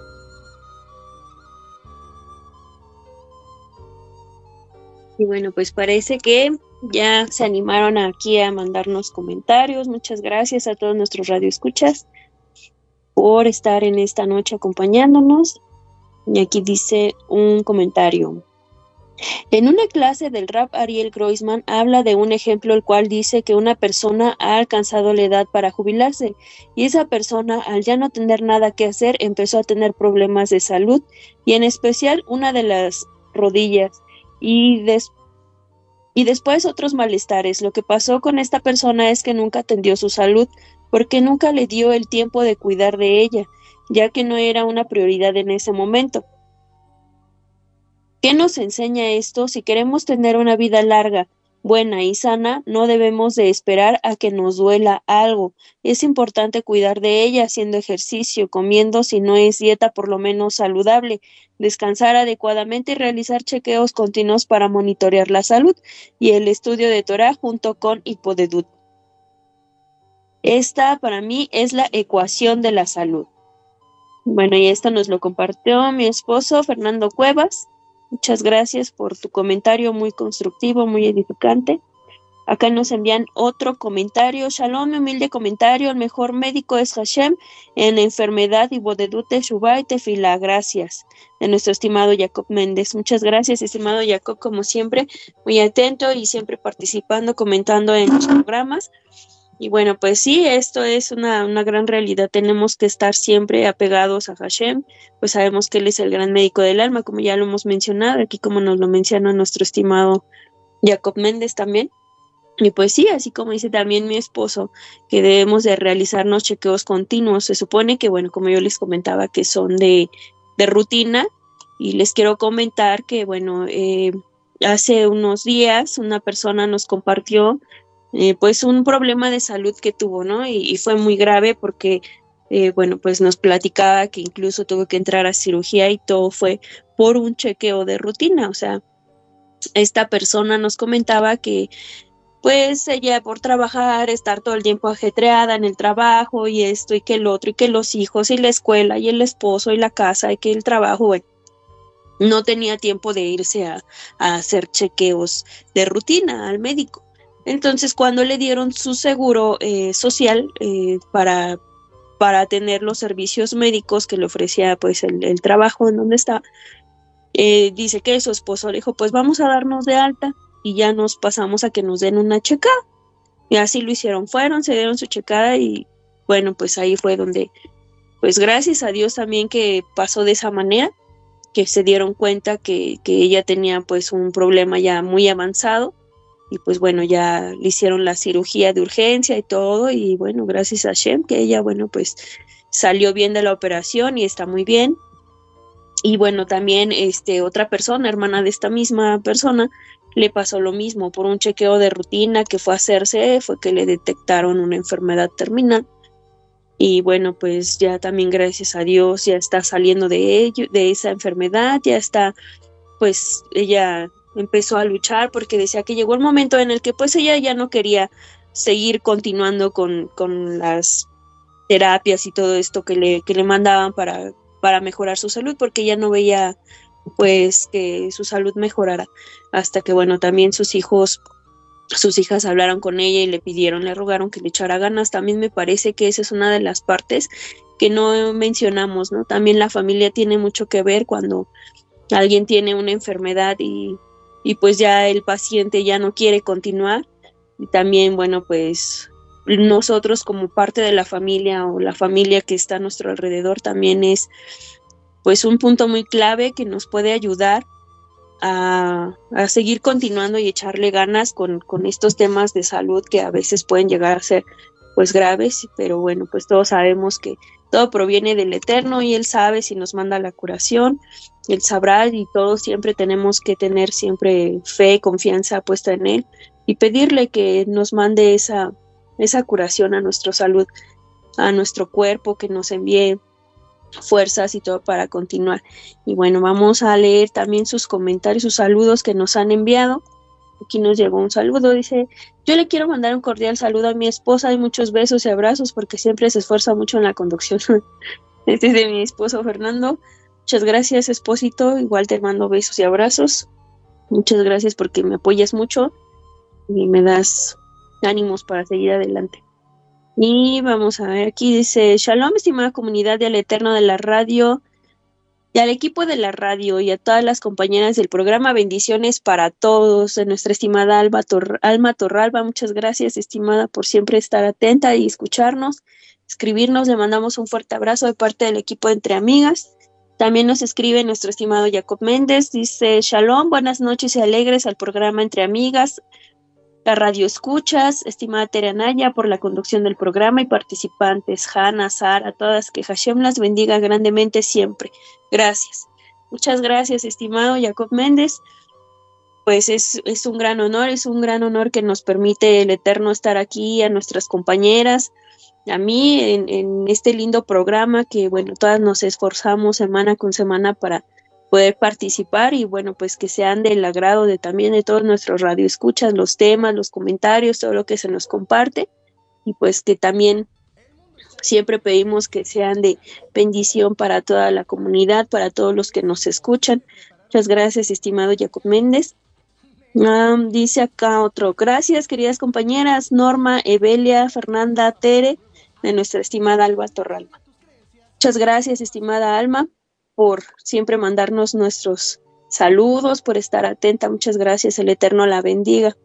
E: Y bueno, pues parece que ya se animaron aquí a mandarnos comentarios. Muchas gracias a todos nuestros radioescuchas por estar en esta noche acompañándonos. Y aquí dice un comentario. En una clase del Rab Ariel Groisman habla de un ejemplo el cual dice que una persona ha alcanzado la edad para jubilarse y esa persona al ya no tener nada que hacer empezó a tener problemas de salud y en especial una de las rodillas y, des- y después otros malestares. Lo que pasó con esta persona es que nunca atendió su salud porque nunca le dio el tiempo de cuidar de ella, ya que no era una prioridad en ese momento. ¿Qué nos enseña esto? Si queremos tener una vida larga, buena y sana, no debemos de esperar a que nos duela algo. Es importante cuidar de ella haciendo ejercicio, comiendo si no es dieta por lo menos saludable, descansar adecuadamente y realizar chequeos continuos para monitorear la salud y el estudio de Torah junto con Hipodedut. Esta para mí es la ecuación de la salud. Bueno, y esto nos lo compartió mi esposo Fernando Cuevas. Muchas gracias por tu comentario muy constructivo, muy edificante. Acá nos envían otro comentario. Shalom, mi humilde comentario. El mejor médico es Hashem en enfermedad y bodedut teshuvá y tefilá. Gracias. De nuestro estimado Jacob Méndez. Muchas gracias, estimado Jacob, como siempre, muy atento y siempre participando, comentando en los programas. Y bueno, pues sí, esto es una, una gran realidad. Tenemos que estar siempre apegados a Hashem, pues sabemos que Él es el gran médico del alma, como ya lo hemos mencionado, aquí como nos lo menciona nuestro estimado Jacob Méndez también. Y pues sí, así como dice también mi esposo, que debemos de realizarnos chequeos continuos. Se supone que, bueno, como yo les comentaba, que son de, de rutina, y les quiero comentar que, bueno, eh, hace unos días una persona nos compartió Eh, pues un problema de salud que tuvo, ¿no? Y, y fue muy grave porque, eh, bueno, pues nos platicaba que incluso tuvo que entrar a cirugía y todo fue por un chequeo de rutina. O sea, esta persona nos comentaba que, pues ella por trabajar, estar todo el tiempo ajetreada en el trabajo y esto y que el otro y que los hijos y la escuela y el esposo y la casa y que el trabajo, bueno, no tenía tiempo de irse a, a hacer chequeos de rutina al médico. Entonces, cuando le dieron su seguro eh, social eh, para, para tener los servicios médicos que le ofrecía pues el, el trabajo en donde está, eh, dice que su esposo le dijo, pues vamos a darnos de alta y ya nos pasamos a que nos den una checada. Y así lo hicieron, fueron, se dieron su checada y bueno, pues ahí fue donde, pues gracias a Dios también que pasó de esa manera, que se dieron cuenta que, que ella tenía pues un problema ya muy avanzado. Y pues bueno, ya le hicieron la cirugía de urgencia y todo, y bueno, gracias a Hashem, que ella, bueno, pues salió bien de la operación y está muy bien. Y bueno, también este, otra persona, hermana de esta misma persona, le pasó lo mismo, por un chequeo de rutina que fue a hacerse, fue que le detectaron una enfermedad terminal. Y bueno, pues ya también gracias a Dios ya está saliendo de ello, de esa enfermedad, ya está, pues ella empezó a luchar porque decía que llegó el momento en el que pues ella ya no quería seguir continuando con, con las terapias y todo esto que le, que le mandaban para, para mejorar su salud, porque ella no veía pues que su salud mejorara, hasta que bueno, también sus hijos, sus hijas hablaron con ella y le pidieron, le rogaron que le echara ganas. También me parece que esa es una de las partes que no mencionamos, ¿no? También la familia tiene mucho que ver cuando alguien tiene una enfermedad y y pues ya el paciente ya no quiere continuar. Y también, bueno, pues nosotros como parte de la familia o la familia que está a nuestro alrededor también es pues un punto muy clave que nos puede ayudar a, a seguir continuando y echarle ganas con, con estos temas de salud que a veces pueden llegar a ser pues graves, pero bueno, pues todos sabemos que todo proviene del Eterno y Él sabe si nos manda la curación, Él sabrá, y todos siempre tenemos que tener siempre fe, confianza puesta en Él y pedirle que nos mande esa, esa curación a nuestra salud, a nuestro cuerpo, que nos envíe fuerzas y todo para continuar. Y bueno, vamos a leer también sus comentarios, sus saludos que nos han enviado. Aquí nos llegó un saludo, dice: yo le quiero mandar un cordial saludo a mi esposa y muchos besos y abrazos porque siempre se esfuerza mucho en la conducción. Este es de mi esposo Fernando. Muchas gracias, esposito, igual te mando besos y abrazos. Muchas gracias porque me apoyas mucho y me das ánimos para seguir adelante. Y vamos a ver, aquí dice: Shalom, estimada comunidad del Eterno de la radio, y al equipo de la radio y a todas las compañeras del programa, bendiciones para todos. De nuestra estimada Alma, Tor- Alma Torralba, muchas gracias, estimada, por siempre estar atenta y escucharnos, escribirnos. Le mandamos un fuerte abrazo de parte del equipo de Entre Amigas. También nos escribe nuestro estimado Jacob Méndez, dice: Shalom, buenas noches y alegres al programa Entre Amigas, la radio escuchas, estimada Tere Anaya, por la conducción del programa y participantes, Hanna, Sara, todas, que Hashem las bendiga grandemente siempre. Gracias. Muchas gracias, estimado Jacob Méndez. Pues es, es un gran honor, es un gran honor que nos permite el Eterno estar aquí, a nuestras compañeras, a mí, en, en este lindo programa que, bueno, todas nos esforzamos semana con semana para poder participar, y bueno, pues que sean del agrado de también de todos nuestros radioescuchas, los temas, los comentarios, todo lo que se nos comparte, y pues que también siempre pedimos que sean de bendición para toda la comunidad, para todos los que nos escuchan. Muchas gracias, estimado Jacob Méndez. Um, dice acá otro: gracias, queridas compañeras Norma, Evelia, Fernanda, Tere, de nuestra estimada Alba Torralba. Muchas gracias, estimada Alma, por siempre mandarnos nuestros saludos, por estar atenta. Muchas gracias, el Eterno la bendiga.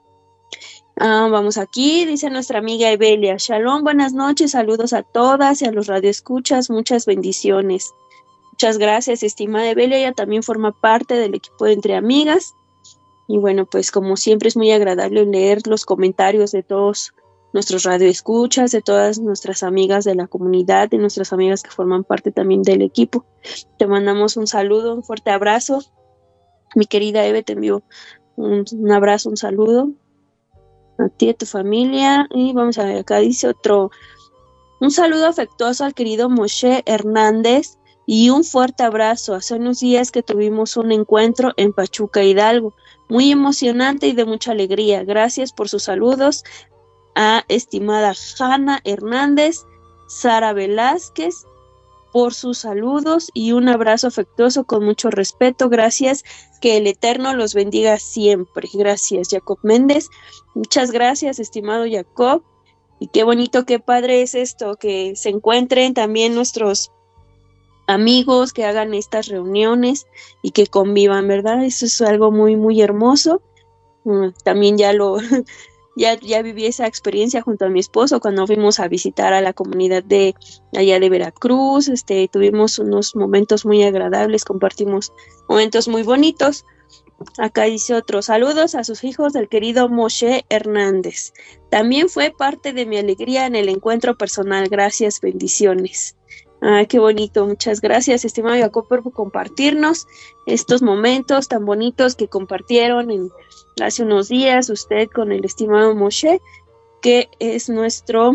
E: Ah, vamos aquí, dice nuestra amiga Evelia: Shalom, buenas noches, saludos a todas y a los radioescuchas, muchas bendiciones. Muchas gracias, estimada Evelia, ella también forma parte del equipo de Entre Amigas. Y bueno, pues como siempre es muy agradable leer los comentarios de todos nuestros radioescuchas, de todas nuestras amigas de la comunidad, de nuestras amigas que forman parte también del equipo. Te mandamos un saludo, un fuerte abrazo. Mi querida Eve, te envío un, un abrazo, un saludo a ti y a tu familia. Y vamos a ver, acá dice otro: un saludo afectuoso al querido Moshe Hernández y un fuerte abrazo. Hace unos días que tuvimos un encuentro en Pachuca, Hidalgo, muy emocionante y de mucha alegría. Gracias por sus saludos a estimada Hanna Hernández, Sara Velázquez, por sus saludos y un abrazo afectuoso con mucho respeto. Gracias, que el Eterno los bendiga siempre. Gracias, Jacob Méndez. Muchas gracias, estimado Jacob. Y qué bonito, qué padre es esto, que se encuentren también nuestros amigos, que hagan estas reuniones y que convivan, ¿verdad? Eso es algo muy, muy hermoso. También ya lo... Ya, ya viví esa experiencia junto a mi esposo cuando fuimos a visitar a la comunidad de allá de Veracruz. Este, tuvimos unos momentos muy agradables, compartimos momentos muy bonitos. Acá dice otro: saludos a sus hijos del querido Moshe Hernández. También fue parte de mi alegría en el encuentro personal. Gracias, bendiciones. Ah, qué bonito, muchas gracias, estimado Jacob, por compartirnos estos momentos tan bonitos que compartieron en, hace unos días usted con el estimado Moshe, que es nuestro,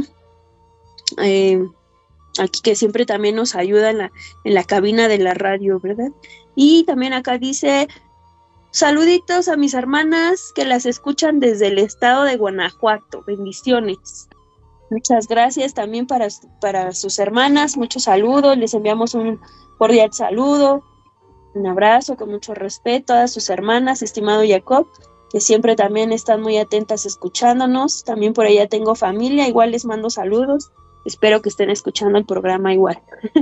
E: eh, aquí que siempre también nos ayuda en la, en la cabina de la radio, ¿verdad? Y también acá dice: saluditos a mis hermanas que las escuchan desde el estado de Guanajuato, bendiciones. Muchas gracias también para, para sus hermanas, muchos saludos, les enviamos un cordial saludo, un abrazo con mucho respeto a sus hermanas, estimado Jacob, que siempre también están muy atentas escuchándonos. También por allá tengo familia, igual les mando saludos, espero que estén escuchando el programa igual.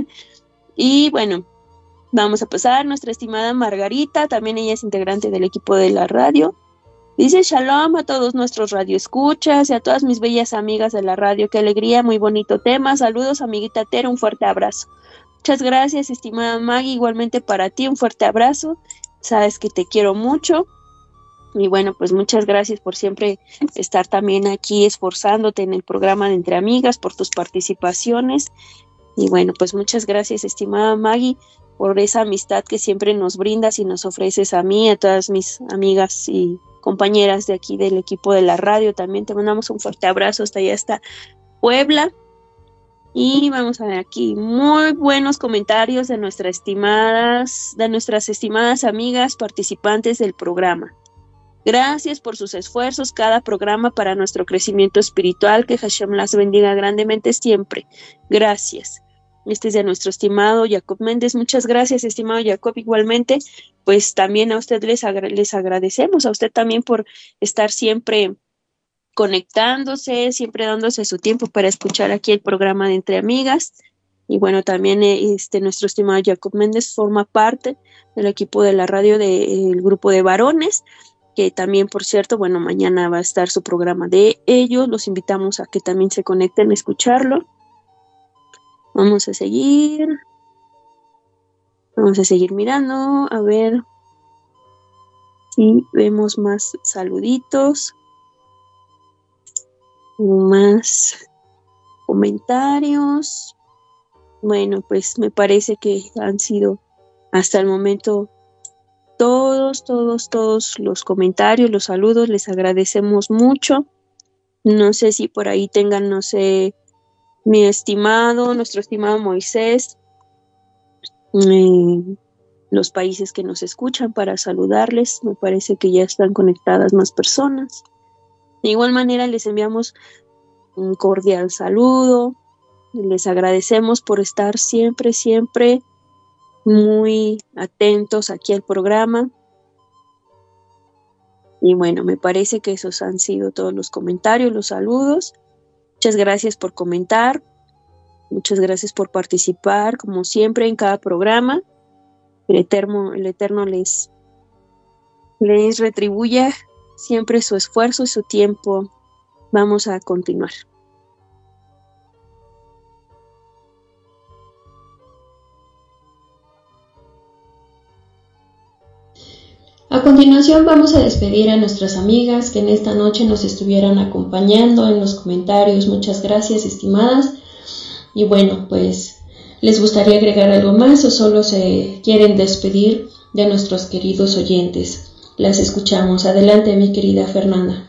E: Y bueno, vamos a pasar, nuestra estimada Margarita, también ella es integrante del equipo de la radio. Dice: shalom a todos nuestros radioescuchas y a todas mis bellas amigas de la radio. Qué alegría, muy bonito tema. Saludos, amiguita Tere, un fuerte abrazo. Muchas gracias, estimada Maggie, igualmente para ti, un fuerte abrazo. Sabes que te quiero mucho. Y bueno, pues muchas gracias por siempre estar también aquí esforzándote en el programa de Entre Amigas, por tus participaciones. Y bueno, pues muchas gracias, estimada Maggie, por esa amistad que siempre nos brindas y nos ofreces a mí, a todas mis amigas y compañeras de aquí del equipo de la radio. También te mandamos un fuerte abrazo hasta allá, hasta Puebla. Y vamos a ver aquí, muy buenos comentarios de nuestras estimadas, de nuestras estimadas amigas participantes del programa. Gracias por sus esfuerzos cada programa para nuestro crecimiento espiritual. Que Hashem las bendiga grandemente siempre. Gracias. Este es de nuestro estimado Jacob Méndez. Muchas gracias, estimado Jacob. Igualmente, pues también a usted les, agra- les agradecemos, a usted también por estar siempre conectándose, siempre dándose su tiempo para escuchar aquí el programa de Entre Amigas. Y bueno, también este nuestro estimado Jacob Méndez forma parte del equipo de la radio del de, grupo de varones, que también, por cierto, bueno, mañana va a estar su programa de ellos. Los invitamos a que también se conecten a escucharlo. Vamos a seguir. Vamos a seguir mirando, a ver si vemos más saluditos, más comentarios. Bueno, pues me parece que han sido hasta el momento todos, todos, todos los comentarios, los saludos. Les agradecemos mucho. No sé si por ahí tengan, no sé, mi estimado, nuestro estimado Moisés, eh, los países que nos escuchan para saludarles. Me parece que ya están conectadas más personas. De igual manera les enviamos un cordial saludo. Les agradecemos por estar siempre, siempre muy atentos aquí al programa. Y bueno, me parece que esos han sido todos los comentarios, los saludos. Muchas gracias por comentar. Muchas gracias por participar, como siempre, en cada programa. El Eterno, el Eterno les, les retribuya siempre su esfuerzo y su tiempo. Vamos a continuar.
B: A continuación vamos a despedir a nuestras amigas que en esta noche nos estuvieron acompañando en los comentarios. Muchas gracias, estimadas. Y bueno, pues, ¿les gustaría agregar algo más o solo se quieren despedir de nuestros queridos oyentes? Las escuchamos. Adelante, mi querida Fernanda.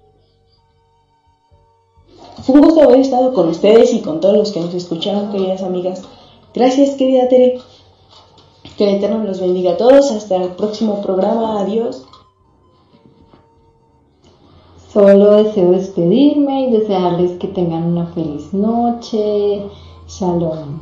J: Fue un gusto haber estado con ustedes y con todos los que nos escucharon, queridas amigas. Gracias, querida Tere. Que el Eterno los bendiga a todos. Hasta el próximo programa. Adiós.
I: Solo deseo despedirme y desearles que tengan una feliz noche. Shalom.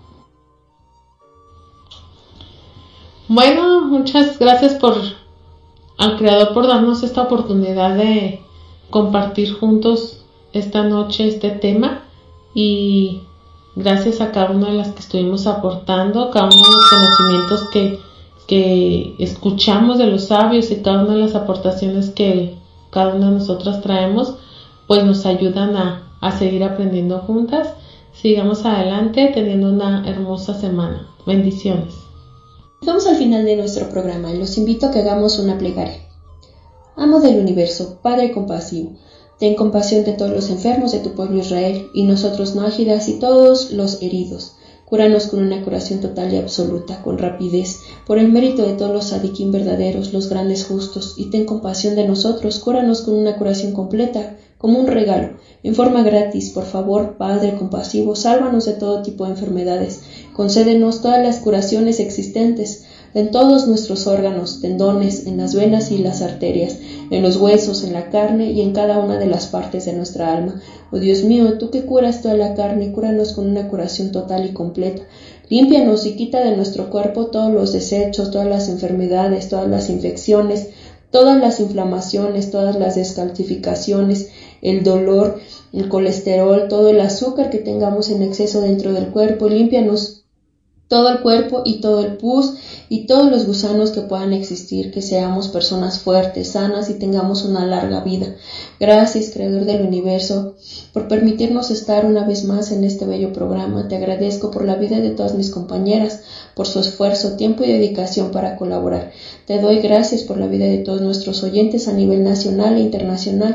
K: Bueno, muchas gracias por al Creador por darnos esta oportunidad de compartir juntos esta noche este tema, y gracias a cada una de las que estuvimos aportando, cada uno de los conocimientos que, que escuchamos de los sabios y cada una de las aportaciones que cada una de nosotras traemos, pues nos ayudan a, a seguir aprendiendo juntas. Sigamos adelante teniendo una hermosa semana. Bendiciones.
B: Estamos al final de nuestro programa y los invito a que hagamos una plegaria. Amo del universo, Padre compasivo, ten compasión de todos los enfermos de tu pueblo Israel y nosotros nájidas y todos los heridos. Cúranos con una curación total y absoluta, con rapidez, por el mérito de todos los sadiquín verdaderos, los grandes justos, y ten compasión de nosotros, cúranos con una curación completa, como un regalo, en forma gratis, por favor, Padre compasivo, sálvanos de todo tipo de enfermedades, concédenos todas las curaciones existentes, en todos nuestros órganos, tendones, en las venas y las arterias, en los huesos, en la carne y en cada una de las partes de nuestra alma. Oh Dios mío, tú que curas toda la carne, cúranos con una curación total y completa. Límpianos y quita de nuestro cuerpo todos los desechos, todas las enfermedades, todas las infecciones, todas las inflamaciones, todas las descalcificaciones, el dolor, el colesterol, todo el azúcar que tengamos en exceso dentro del cuerpo. Límpianos todo el cuerpo y todo el pus y todos los gusanos que puedan existir, que seamos personas fuertes, sanas y tengamos una larga vida. Gracias, Creador del Universo, por permitirnos estar una vez más en este bello programa. Te agradezco por la vida de todas mis compañeras, por su esfuerzo, tiempo y dedicación para colaborar. Te doy gracias por la vida de todos nuestros oyentes a nivel nacional e internacional,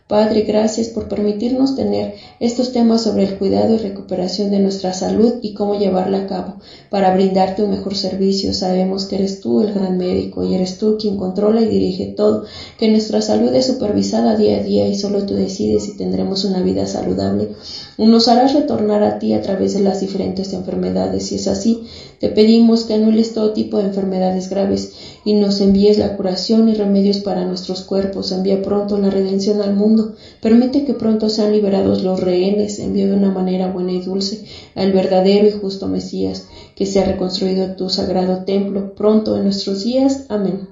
B: Padre, gracias por permitirnos tener estos temas sobre el cuidado y recuperación de nuestra salud y cómo llevarla a cabo para brindarte un mejor servicio. Sabemos que eres tú el gran médico y eres tú quien controla y dirige todo, que nuestra salud es supervisada día a día y solo tú decides si tendremos una vida saludable. Nos harás retornar a ti a través de las diferentes enfermedades. Si es así, te pedimos que anules todo tipo de enfermedades graves y nos envíes la curación y remedios para nuestros cuerpos. Envía pronto la redención al mundo. Permite que pronto sean liberados los rehenes. Envía de una manera buena y dulce al verdadero y justo Mesías, que sea reconstruido tu sagrado templo pronto en nuestros días. Amén.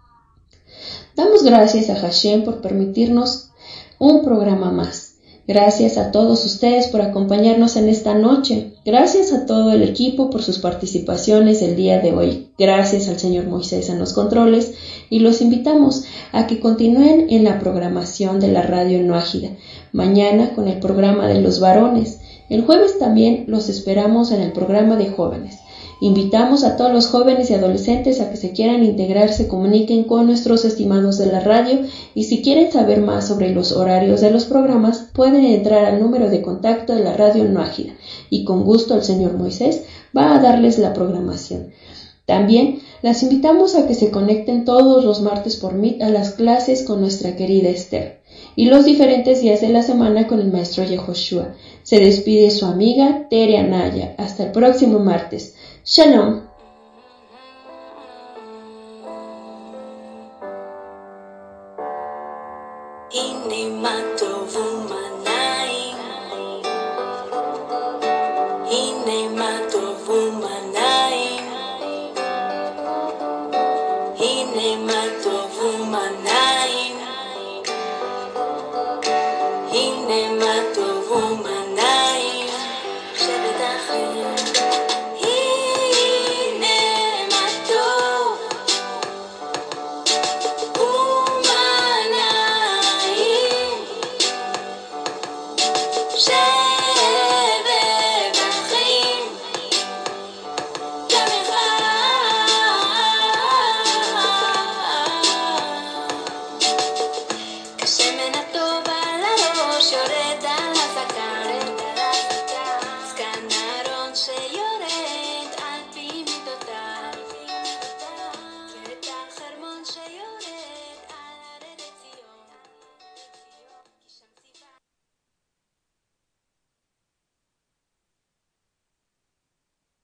B: Damos gracias a Hashem por permitirnos un programa más. Gracias a todos ustedes por acompañarnos en esta noche. Gracias a todo el equipo por sus participaciones el día de hoy. Gracias al señor Moisés en los controles y los invitamos a que continúen en la programación de la radio Noágida. Mañana con el programa de los varones. El jueves también los esperamos en el programa de jóvenes. Invitamos a todos los jóvenes y adolescentes a que se quieran integrar, se comuniquen con nuestros estimados de la radio y si quieren saber más sobre los horarios de los programas pueden entrar al número de contacto de la radio Noágida y con gusto el señor Moisés va a darles la programación. También las invitamos a que se conecten todos los martes por Meet a las clases con nuestra querida Esther y los diferentes días de la semana con el maestro Yehoshua. Se despide su amiga Tere Anaya. Hasta el próximo martes. Shalom.
A: Hine matovuma